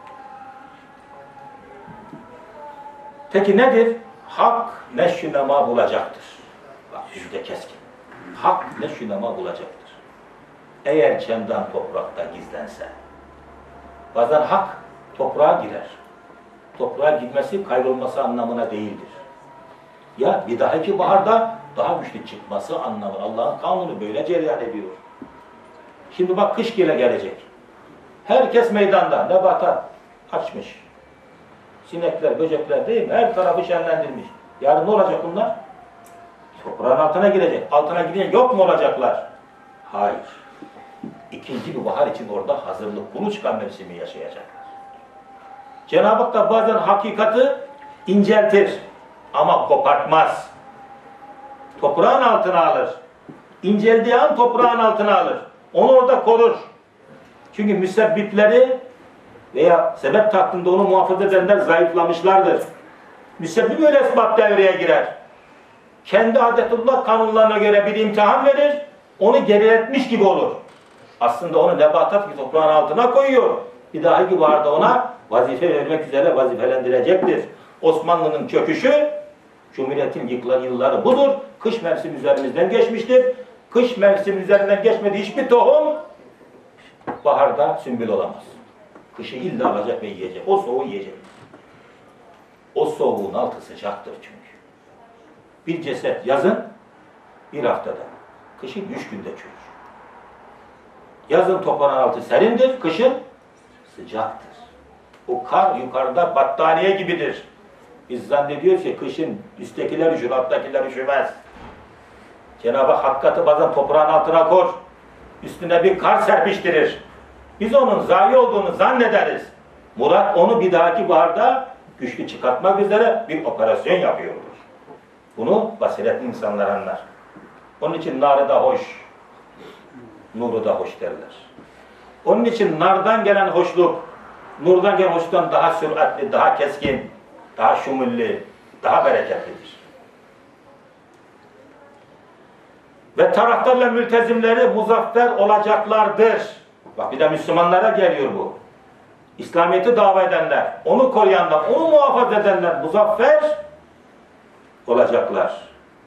Peki nedir? Hak neşr-i nema bulacaktır. Bak yüzde keskin. Hak neşr-i nema bulacaktır. Eğer çemdan toprakta gizlense, bazen hak toprağa girer. Toprağa gitmesi kaybolması anlamına değildir. Ya bir dahaki baharda daha güçlü çıkması anlamı. Allah'ın kanunu böyle cereyan ediyor. Şimdi bak kış gele gelecek. Herkes meydanda, nebatat açmış. Sinekler, böcekler değil mi? Her tarafı şenlendirmiş. Yarın ne olacak bunlar? Toprağın altına girecek. Altına gidince yok mu olacaklar? Hayır. İkinci bir bahar için orada hazırlık, kuluçka mevsimi yaşayacaklar. Cenab-ı Hak da bazen hakikati inceltir ama kopartmaz. Toprağın altına alır. İnceldiği an toprağın altına alır. Onu orada korur. Çünkü müsebbipleri veya sebep tahtında onu muhafaza edenler zayıflamışlardır. Müsebbip öyle esbab devreye girer. Kendi adetullah kanunlarına göre bir imtihan verir, onu geriletmiş gibi olur. Aslında onu nebatat bir toprağın altına koyuyor. Bir dahaki baharda ona vazife vermek üzere vazifelendirecektir. Osmanlı'nın çöküşü, Cumhuriyet'in yıkılan yılları budur. Kış mevsimi üzerimizden geçmiştir. Kış mevsimi üzerinden geçmediği hiçbir tohum baharda sümbül olamaz. Kışı illa alacak ve yiyecek. O soğuğu yiyecek. O soğuğun altı sıcaktır çünkü. Bir ceset yazın bir haftada. Kışın üç günde çürür. Yazın toprağın altı serindir, kışın sıcaktır. O kar yukarıda battaniye gibidir. Biz zannediyoruz ki kışın üsttekiler üşür, alttakiler üşümez. Cenab-ı Hak hakikati bazen toprağın altına kor. Üstüne bir kar serpiştirir. Biz onun zayi olduğunu zannederiz. Murat onu bir dahaki baharda güçlü çıkartmak üzere bir operasyon yapıyordur. Bunu basiretli insanlar anlar. Onun için narı da hoş, nuru da hoş derler. Onun için nardan gelen hoşluk, nurdan gelen hoşluktan daha süratli, daha keskin, daha şumulli, daha bereketlidir. Ve taraftarla mültezimleri muzaffer olacaklardır. Bak bir de Müslümanlara geliyor bu. İslamiyet'i dava edenler, onu koruyanlar, onu muhafaza edenler muzaffer olacaklar.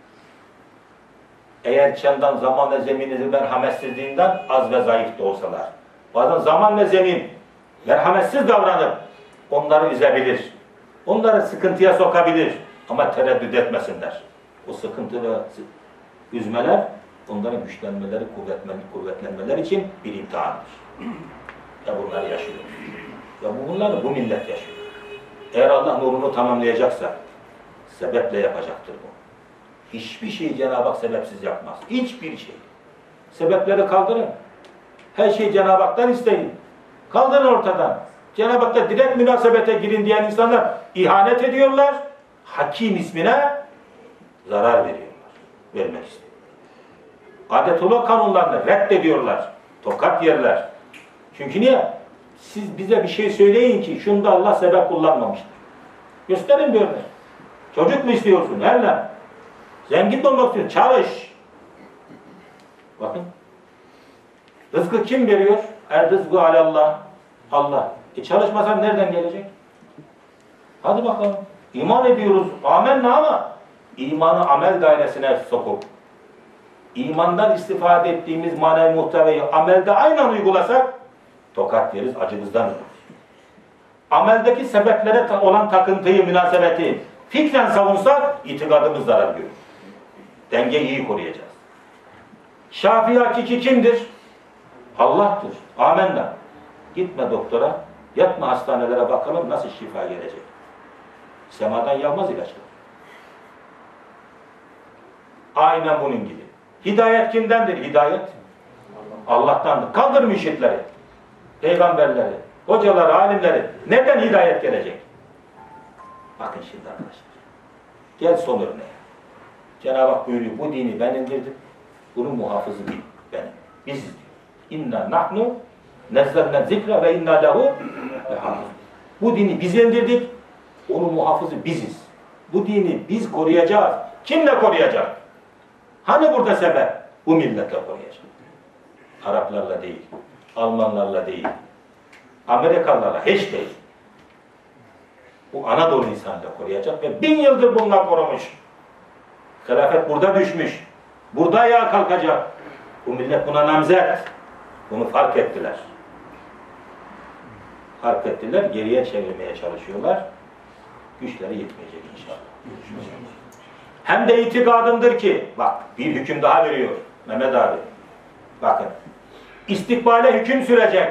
Eğer çandan zaman ve zemini merhametsizliğinden az ve zayıf da olsalar. Bazen zaman ve zemin merhametsiz davranıp onları üzebilir. Onları sıkıntıya sokabilir. Ama tereddüt etmesinler. O sıkıntı ve üzmeler onların güçlenmeleri, kuvvetlenmeleri için bir imtihandır. Ya bunları yaşıyor. Ya bunları bu millet yaşıyor. Eğer Allah nurunu tamamlayacaksa sebeple yapacaktır bu. Hiçbir şeyi Cenab-ı Hak sebepsiz yapmaz. Hiçbir şey. Sebepleri kaldırın. Her şeyi Cenab-ı Hak'tan isteyin. Kaldırın ortadan. Cenab-ı Hak'ta direkt münasebete girin diyen insanlar ihanet ediyorlar. Hakim ismine zarar veriyorlar. Vermek istiyor. Adetullah kanunlarını reddediyorlar. Tokat yerler. Çünkü niye? Siz bize bir şey söyleyin ki şunda Allah sebep kullanmamıştır. Gösterin bir örnek. Çocuk mu istiyorsun? Herle. Zengin mi olmak istiyorsun? Çalış. Bakın. Rızkı kim veriyor? Er rızkı alallah. Allah. E çalışmasan nereden gelecek? Hadi bakalım. İman ediyoruz. Amenna ama imanı amel dairesine sokup imandan istifade ettiğimiz manevi muhtevayı amelde aynen uygulasak tokat yeriz, acımızdan ölürüz. Ameldeki sebeplere olan takıntıyı, münasebeti fikren savunsak itikadımız zarar görür. Dengeyi iyi koruyacağız. Şafii hakiki kimdir? Allah'tır. Amenna. Gitme doktora, yatma hastanelere bakalım nasıl şifa gelecek. Semadan yağmaz ilaçlar. Aynen bunun gibi. Hidayet kimdendir? Hidayet Allah'tandır. Kaldır müşrikleri, peygamberleri, hocaları, alimleri. Nereden hidayet gelecek? Bakın şimdi arkadaşlar. Gel son örneğe. Cenab-ı Hak buyuruyor, bu dini ben indirdim. Bunun muhafızı değil, benim. Biziz diyor. İnna nahnu nezzelne zikra ve inna lehu lehafizun. Bu dini biz indirdik. Onun muhafızı biziz. Bu dini biz koruyacağız. Kimle koruyacak? Hani burada sebep? Bu milletle koruyacak. Araplarla değil, Almanlarla değil, Amerikalılarla hiç değil. Bu Anadolu insanıyla koruyacak ve bin yıldır bunlar korumuş. Hilafet burada düşmüş. Burada ayağa kalkacak. Bu millet buna namzet. Bunu fark ettiler. Fark ettiler, geriye çevirmeye çalışıyorlar. Güçleri yetmeyecek inşallah. Hem de itikadımdır ki, bak bir hüküm daha veriyor Mehmet abi. Bakın, istikbale hüküm sürecek.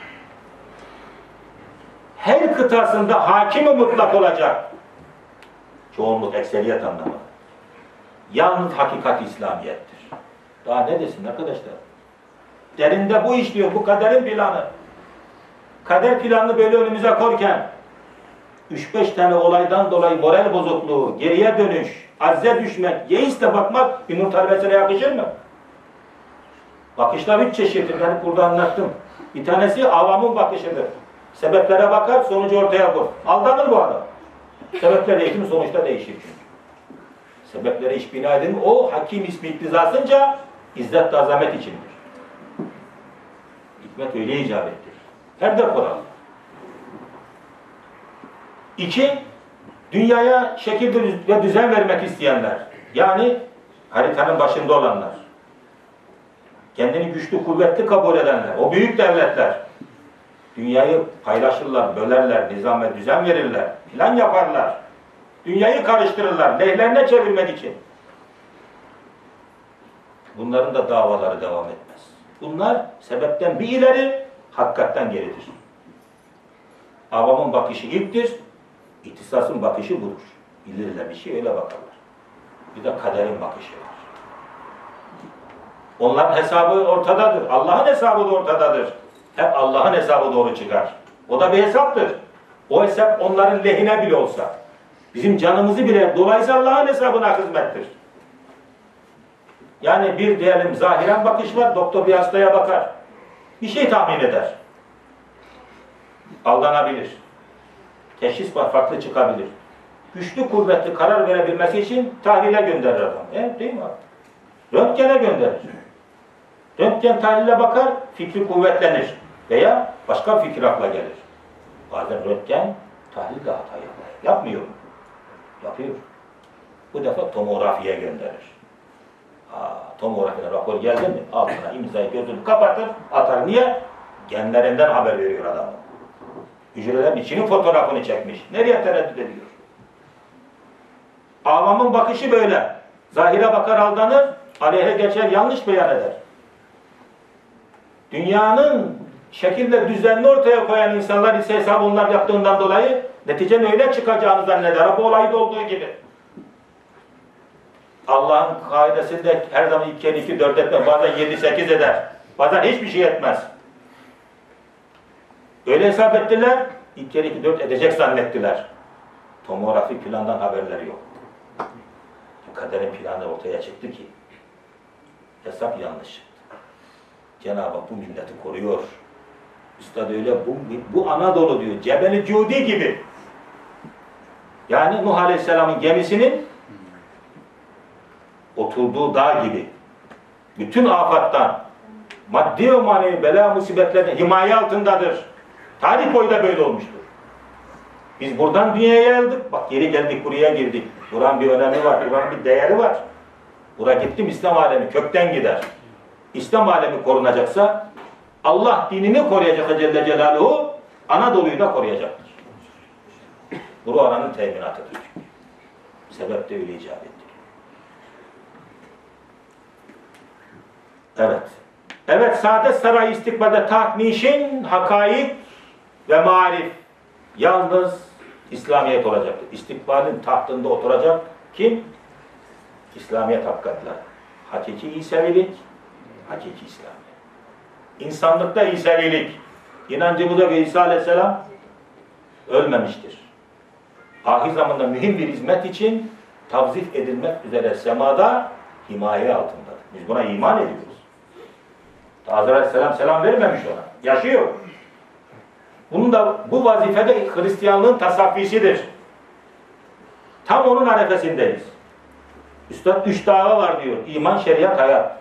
Her kıtasında hakimi mutlak olacak. Çoğunluk, ekseriyet anlamı. Yalnız hakikat İslamiyettir. Daha ne desin arkadaşlar? Derinde bu iş diyor, bu kaderin planı. Kader planını böyle önümüze korken üç beş tane olaydan dolayı moral bozukluğu, geriye dönüş, azze düşmek, yeiste bakmak bir nur talebesine yakışır mı? Bakışlar üç çeşittir. Ben burada anlattım. Bir tanesi avamın bakışıdır. Sebeplere bakar, sonucu ortaya koyar. Aldanır bu adam. Sebepler değişir mi? Sonuçta değişir çünkü. Sebeplere iş bina edin. O hakim ismi iktizasınca izzet ve azamet içindir. Hikmet öyle icap ettir. Her de Kur'an. İki, dünyaya şekil ve düzen vermek isteyenler. Yani haritanın başında olanlar. Kendini güçlü, kuvvetli kabul edenler. O büyük devletler. Dünyayı paylaşırlar, bölerler, nizam ve düzen verirler. Plan yaparlar. Dünyayı karıştırırlar. Lehlerine çevirmek için. Bunların da davaları devam etmez. Bunlar sebepten bir ileri, hakikatten geridir. Avamın bakışı ilktir, ihtisasın bakışı budur. Bilirler bir şey, öyle bakarlar. Bir de kaderin bakışı var. Onların hesabı ortadadır. Allah'ın hesabı da ortadadır. Hep Allah'ın hesabı doğru çıkar. O da bir hesaptır. O hesap onların lehine bile olsa, Bizim canımızı bile dolayısıyla Allah'ın hesabına hizmettir. Yani bir diyelim zahiren bakış var, doktor bir hastaya bakar. Bir şey tahmin eder. Aldanabilir. Teşhis var, farklı çıkabilir. Güçlü kuvvetli karar verebilmesi için tahlile gönderir adam. E, değil mi abi? Röntgene gönderir. Röntgen tahlile bakar, fikri kuvvetlenir. Veya başka fikir akla gelir. Bazen röntgen tahlil de hata yapar. Yapmıyor mu? Yapıyor. Bu defa tomografiye gönderir. Aa, tomografiden rapor geldi mi? Altına imzayı gözünü kapatır, atar. Niye? Genlerinden haber veriyor adamın. Hücrelerin içinin fotoğrafını çekmiş. Nereye tereddüt ediyor? Avamın bakışı böyle. Zahire bakar aldanır, aleyhe geçer yanlış beyan eder. Dünyanın şekilde düzenli ortaya koyan insanlar ise hesabı onlar yaptığından dolayı neticenin öyle çıkacağını zanneder. Bu olayda olduğu gibi. Allah'ın kaidesinde her zaman iki kere iki dört etmez. Bazen yedi sekiz eder. Bazen hiçbir şey etmez. Öyle hesap ettiler. İki kere iki dört edecek zannettiler. Tomografi plandan haberleri yok. Kaderin planı ortaya çıktı ki hesap yanlış. Cenab-ı Hak bu milleti koruyor. Üstad öyle bu, bu Anadolu diyor. Cebeli Cudi gibi. Yani Nuh Aleyhisselam'ın gemisinin oturduğu dağ gibi. Bütün afattan, maddi ve manevi bela musibetlerden himaye altındadır. Tarih boyu da böyle olmuştur. Biz buradan dünyaya geldik. Bak geri geldik, buraya girdik. Buranın bir önemi var, buranın bir değeri var. Buraya gittim, İslam alemi kökten gider. İslam alemi korunacaksa Allah dinini koruyacak Celle Celaluhu, Anadolu'yu da koruyacaktır. Bu oranın teminatıdır. Sebep de öyle icap etti. Evet. Evet, Saadet Sarayı istikbalde taht-nişin, hakaik ve marif yalnız İslamiyet olacaktır. İstikbalin tahtında oturacak kim? İslamiyet hakikatler. Hakiki İsevilik, hakiki İslamiyet. İnsanlıkta İsevilik. İnancımıza göre İsa Aleyhisselam ölmemiştir. Ahir zamanda mühim bir hizmet için tavzif edilmek üzere semada himaye altındadır. Biz buna iman ediyoruz. Hazreti Aleyhisselam selam vermemiş ona. Yaşıyor. Bunun da bu vazifede Hristiyanlığın tasafisidir. Tam onun arefesindeyiz. Üstad üç dava var diyor. İman, şeriat, hayat.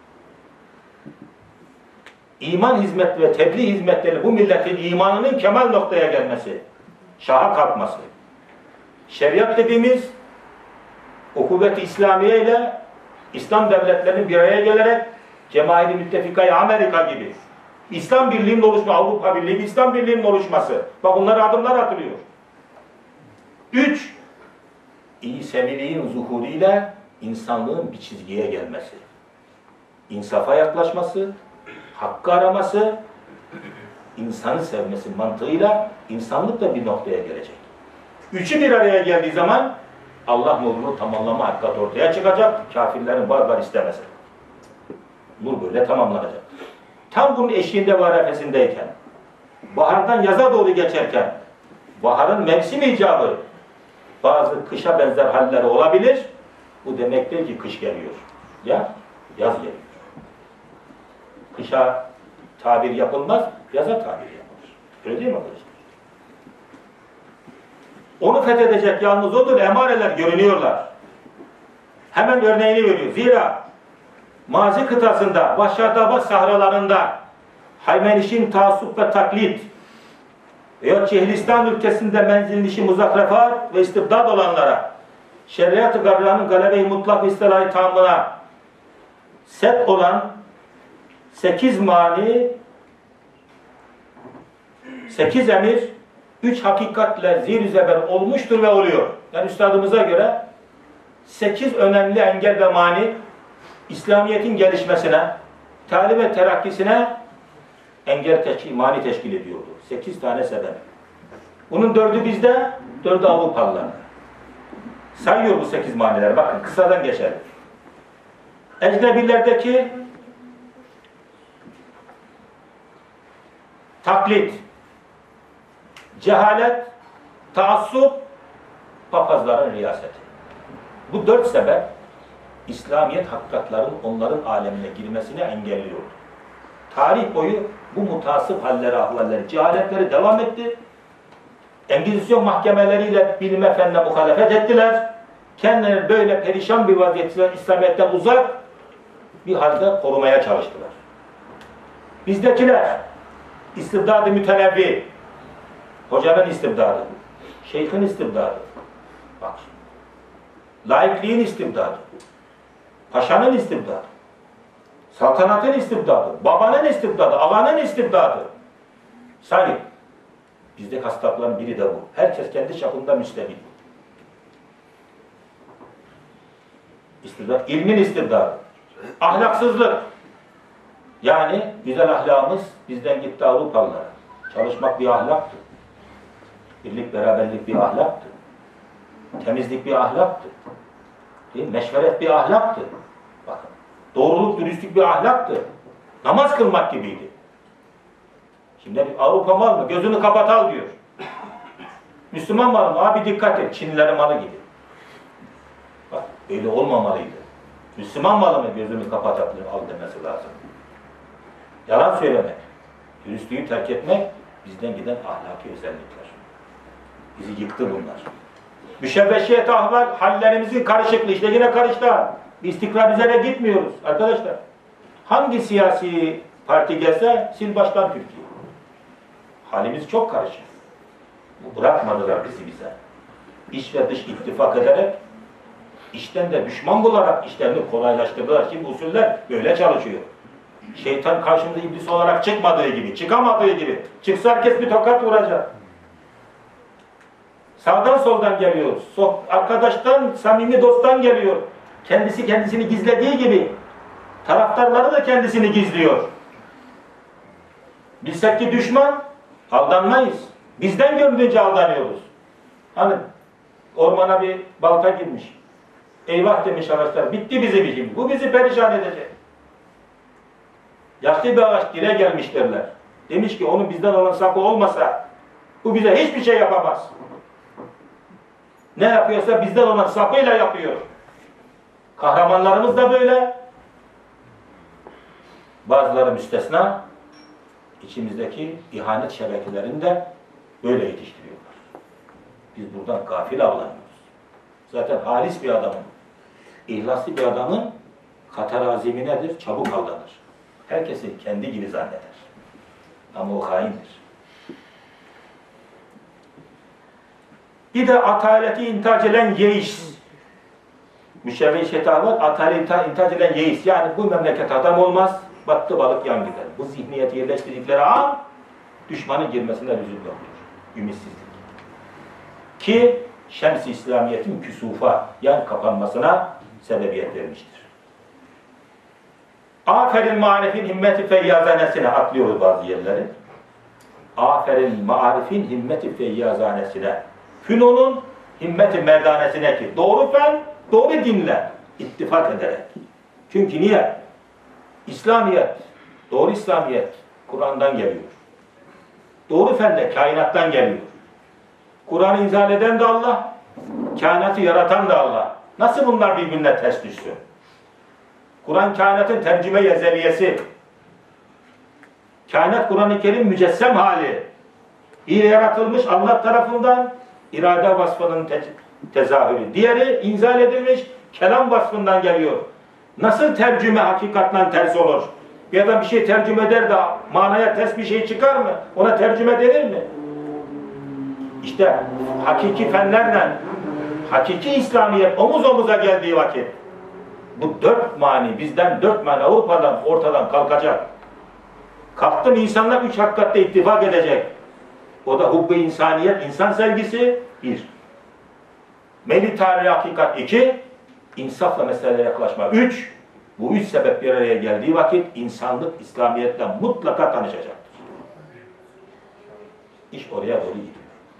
İman hizmet ve tebliğ hizmetleri bu milletin imanının kemal noktaya gelmesi, şaha kalkması. Şeriat dediğimiz o kuvvet-i İslamiye ile İslam devletlerinin bir araya gelerek Cemail-i Müttefika'yı Amerika gibi İslam Birliği'nin oluşması, Avrupa Birliği, İslam Birliği'nin oluşması. Bak bunlara adımlar atılıyor. Üç, İseviliğin zuhuruyla insanlığın bir çizgiye gelmesi. İnsafa yaklaşması, hakkı araması, insanı sevmesi mantığıyla insanlık da bir noktaya gelecek. Üçü bir araya geldiği zaman Allah nurunu tamamlama hakikat ortaya çıkacak. Kafirlerin barbar istemesi. Nur böyle tamamlanacak. Tam bunun eşiğinde ve arefesindeyken, bahardan yaza doğru geçerken, baharın mevsim icabı bazı kışa benzer halleri olabilir. Bu demek değil ki kış geliyor. Ya yaz geliyor. Kışa tabir yapılmaz, yaza tabir yapılır. Öyle değil mi arkadaşlar? Onu fethedecek yalnız odur, emareler görünüyorlar. Hemen örneğini veriyor. Zira Mazi kıtasında, Vahşat-ı sahralarında Haymeniş'in taassup ve taklit veya Çehlistan ülkesinde menzilnişi muzakrefat ve istibdad olanlara şeriat-ı garranın galebe-i mutlak ve istilahı tamına set olan sekiz mani, sekiz emir, üç hakikatle zir-i zeber olmuştur ve oluyor. Yani üstadımıza göre sekiz önemli engel ve mani İslamiyet'in gelişmesine, talim ve terakkisine engel teşkil, mani teşkil ediyordu. Sekiz tane sebep. Bunun dördü bizde, dördü Avrupalılar. Sayıyor bu sekiz maniler. Bakın kısadan geçelim. Ecnebilerdeki taklit, cehalet, taassup papazların riyaseti. Bu dört sebep İslamiyet hakikatların onların alemine girmesini engelliyordu. Tarih boyu bu mutasip halleri, ahvalleri, cehaletleri devam etti. Engizisyon mahkemeleriyle bilime fenle muhalefet ettiler. Kendilerini böyle perişan bir vaziyette İslamiyet'ten uzak bir halde korumaya çalıştılar. Bizdekiler istibdadı mütenevvi, hocanın istibdadı, şeyhin istibdadı, bak, laikliğin istibdadı, paşanın istibdadı, saltanatın istibdadı, babanın istibdadı, ağanın istibdadı. Sanki bizde hastalıkların biri de bu. Herkes kendi çapında müstebid. İstibdat, ilmin istibdadı, ahlaksızlık. Yani güzel ahlakımız bizden gitti Avrupalılara. Çalışmak bir ahlaktı. Birlik, beraberlik bir ahlaktı. Temizlik bir ahlaktı. Değil mi? Meşveret bir ahlaktı. Bakın. Doğruluk, dürüstlük bir ahlaktı. Namaz kılmak gibiydi. Şimdi Avrupa mal mı? Gözünü kapat al diyor. Müslüman mal mı? Abi dikkat et. Çinlilerin malı gibi. Bak öyle olmamalıydı. Müslüman malı mı? Gözünü kapat al demesi lazım. Yalan söylemek, dürüstlüğü terk etmek bizden giden ahlaki özellikler. Bizi yıktı bunlar. Müşebbeşiyet ahval, hallerimizin karışıklığı. İşte yine karıştı. İstikrar üzere gitmiyoruz arkadaşlar. Hangi siyasi parti gelse sil başkan Türkiye. Halimiz çok karışık. Bırakmadılar bizi bize. İç ve dış ittifak ederek, içten de düşman bularak işlerini kolaylaştırdılar. Şimdi usuller böyle çalışıyor. Şeytan karşımıza iblis olarak çıkmadığı gibi, çıkamadığı gibi. Çıksa herkes bir tokat vuracak. Sağdan soldan geliyor. So arkadaştan, samimi dosttan geliyor. Kendisi kendisini gizlediği gibi taraftarları da kendisini gizliyor. Bilsek ki düşman, aldanmayız. Bizden göründüğünce aldanıyoruz. Hani ormana bir balta girmiş. Eyvah demiş ağaçlar, bitti bizim işimiz. Bu bizi perişan edecek. Yaşlı bir ağaç dile gelmiş derler. Demiş ki onun bizden olan sapı olmasa bu bize hiçbir şey yapamaz. Ne yapıyorsa bizden olan sapıyla yapıyor. Kahramanlarımız da böyle. Bazıları müstesna. İçimizdeki ihanet şebekelerini de böyle yetiştiriyorlar. Biz buradan gafil avlanıyoruz. Zaten halis bir adamın, ihlaslı bir adamın katar azimi nedir? Çabuk aldanır. Herkesi kendi gibi zanneder. Ama o haindir. Bir de ataleti intac eden yeis. Müşevve-i şetavat, ataleti intac eden yeis. Yani bu memleket adam olmaz, battı balık yan gider. Bu zihniyeti yerleştirdikleri an, düşmanın girmesine lüzum yoktur. Ümitsizlik. Ki, Şems-i İslamiyet'in küsufa, yani kapanmasına sebebiyet vermiştir. Aferin marifin himmeti feyyazanesine atlıyoruz bazı yerleri. Aferin marifin himmeti feyyazanesine. Fünunun himmeti merdanesine ki doğru fen, doğru dinle ittifak ederek. Çünkü niye? İslamiyet, doğru İslamiyet Kur'an'dan geliyor. Doğru fen de kainattan geliyor. Kur'an'ı inzal eden de Allah, kainatı yaratan da Allah. Nasıl bunlar birbirine ters düşsün? Kur'an kainatın tercüme ezeliyesi. Kainat Kur'an-ı Kerim mücessem hali. İyi yaratılmış Allah tarafından irade vasfının te tezahürü. Diğeri inzal edilmiş kelam vasfından geliyor. Nasıl tercüme hakikatle ters olur? Ya da bir şey tercüme eder de manaya ters bir şey çıkar mı? Ona tercüme denir mi? İşte hakiki fenlerle hakiki İslamiyet omuz omuza geldiği vakit bu dört mani, bizden dört mani Avrupa'dan ortadan kalkacak. Kalktı mı insanlar üç hakikatte ittifak edecek. O da hubbe insaniyet, insan sevgisi bir. Meyli tarihi hakikat iki. İnsafla meselelere yaklaşma üç. Bu üç sebep bir araya geldiği vakit insanlık İslamiyetle mutlaka tanışacaktır. İş oraya doğru gidiyor.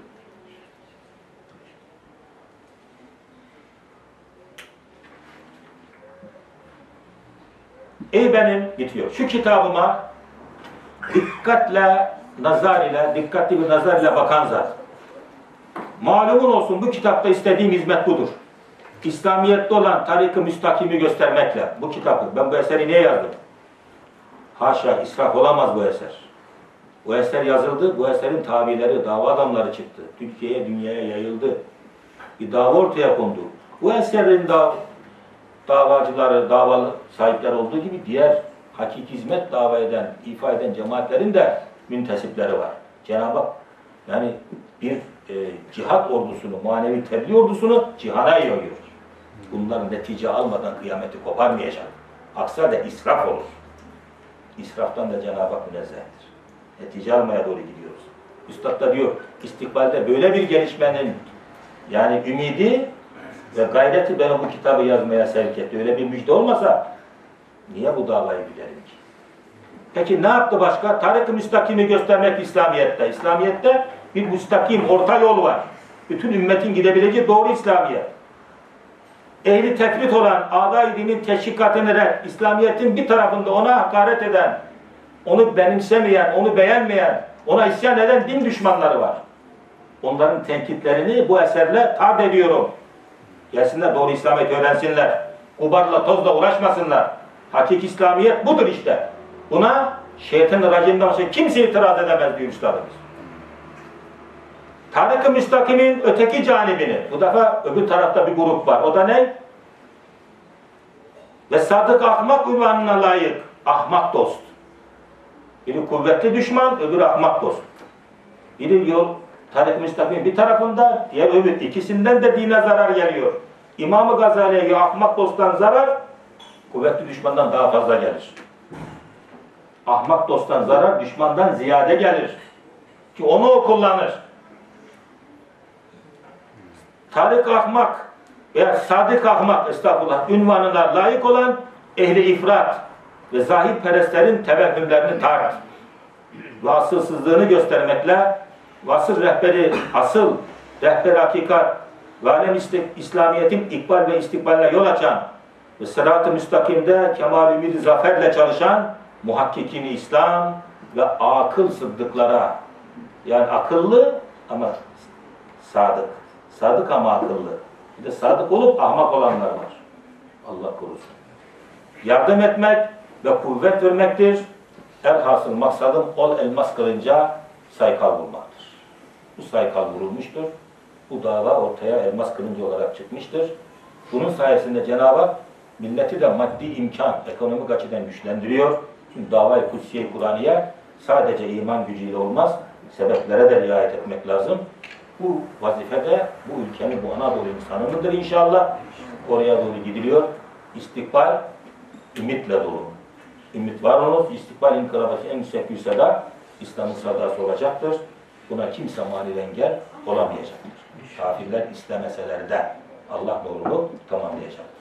Ey benim, bitiyor. Şu kitabıma dikkatle, nazar ile, dikkatli bir nazar ile bakan zat. Malumun olsun, bu kitapta istediğim hizmet budur. İslamiyet'te olan tarik-ı müstakimi göstermekle bu kitabı, ben bu eseri niye yazdım? Haşa, israf olamaz bu eser. Bu eser yazıldı, bu eserin tabileri, dava adamları çıktı. Türkiye'ye, dünyaya yayıldı. Bir dava ortaya kondu. Bu eserin dav davacıları, davalı sahipler olduğu gibi diğer hakiki hizmet dava eden, ifa eden cemaatlerin de müntesipleri var. Cenab-ı Hak yani bir e, cihat ordusunu, manevi tebliğ ordusunu cihana yayıyor. Bunların netice almadan kıyameti koparmayacak. Aksi halde israf olur. İsraftan da Cenab-ı Hak münezzehtir. Netice almaya doğru gidiyoruz. Üstad da diyor, istikbalde böyle bir gelişmenin yani ümidi ve gayreti beni bu kitabı yazmaya sevk etti. Öyle bir müjde olmasa niye bu davayı güderim ki? Peki ne yaptı başka? Tarik-ı müstakimi göstermek İslamiyet'te. İslamiyet'te bir müstakim, orta yol var. Bütün ümmetin gidebileceği doğru İslamiyet. Ehli tefrit olan âdâ-i dinin teşvikatını red, İslamiyet'in bir tarafında ona hakaret eden, onu benimsemeyen, onu beğenmeyen, ona isyan eden din düşmanları var. Onların tenkitlerini bu eserle tard ediyorum. Gelsinler doğru İslamiyet öğrensinler. Kubarla tozla uğraşmasınlar. Hakiki İslamiyet budur işte. Buna şeytan-ı racimden başka kimse itiraz edemez diyor üstadımız. Tarik-ı müstakimin öteki canibini, bu defa öbür tarafta bir grup var. O da ne? Ve sadık ahmak ünvanına layık. Ahmak dost. Biri kuvvetli düşman, öbürü ahmak dost. Biri yol, Tarik-ı müstakimin bir tarafında, diğer öbür. İkisinden de dine zarar geliyor. İmam-ı Gazali'ye ahmak dosttan zarar, kuvvetli düşmandan daha fazla gelir. Ahmak dosttan zarar, düşmandan ziyade gelir. Ki onu o kullanır. Tarik ahmak veya sadık ahmak, estağfurullah, ünvanına layık olan ehli ifrat ve zahirperestlerin tevehhümlerini tart ve asılsızlığını göstermekle vasıl rehberi, asıl rehber hakikat ve alem İslamiyet'in ikbal ve istikbaline yol açan ve sırat-ı müstakimde kemal ümid-i zaferle çalışan muhakkikini İslam ve akıl sıddıklara, yani akıllı ama sadık. Sadık ama akıllı. Bir de sadık olup ahmak olanlar var. Allah korusun. Yardım etmek ve kuvvet vermektir. Elhasıl maksadım ol elmas kılınca saykal bulmaktır. Bu saykal vurulmuştur. Bu dava ortaya elmas kılınca olarak çıkmıştır. Bunun sayesinde Cenab-ı Hak milleti de maddi imkan, ekonomik açıdan güçlendiriyor. Çünkü dava-i kutsiye-i Kur'aniye sadece iman gücüyle olmaz. Sebeplere de riayet etmek lazım. Bu vazifede bu ülkenin, bu Anadolu insanınındır inşallah. Oraya doğru gidiliyor. İstikbal ümitle dolu. Ümit var olunuz, istikbal inkılabı en yüksek bir seda İslam'ın sadası olacaktır. Buna kimse mani engel olamayacaktır. Kafirler istemeseler de Allah nurunu tamamlayacaktır.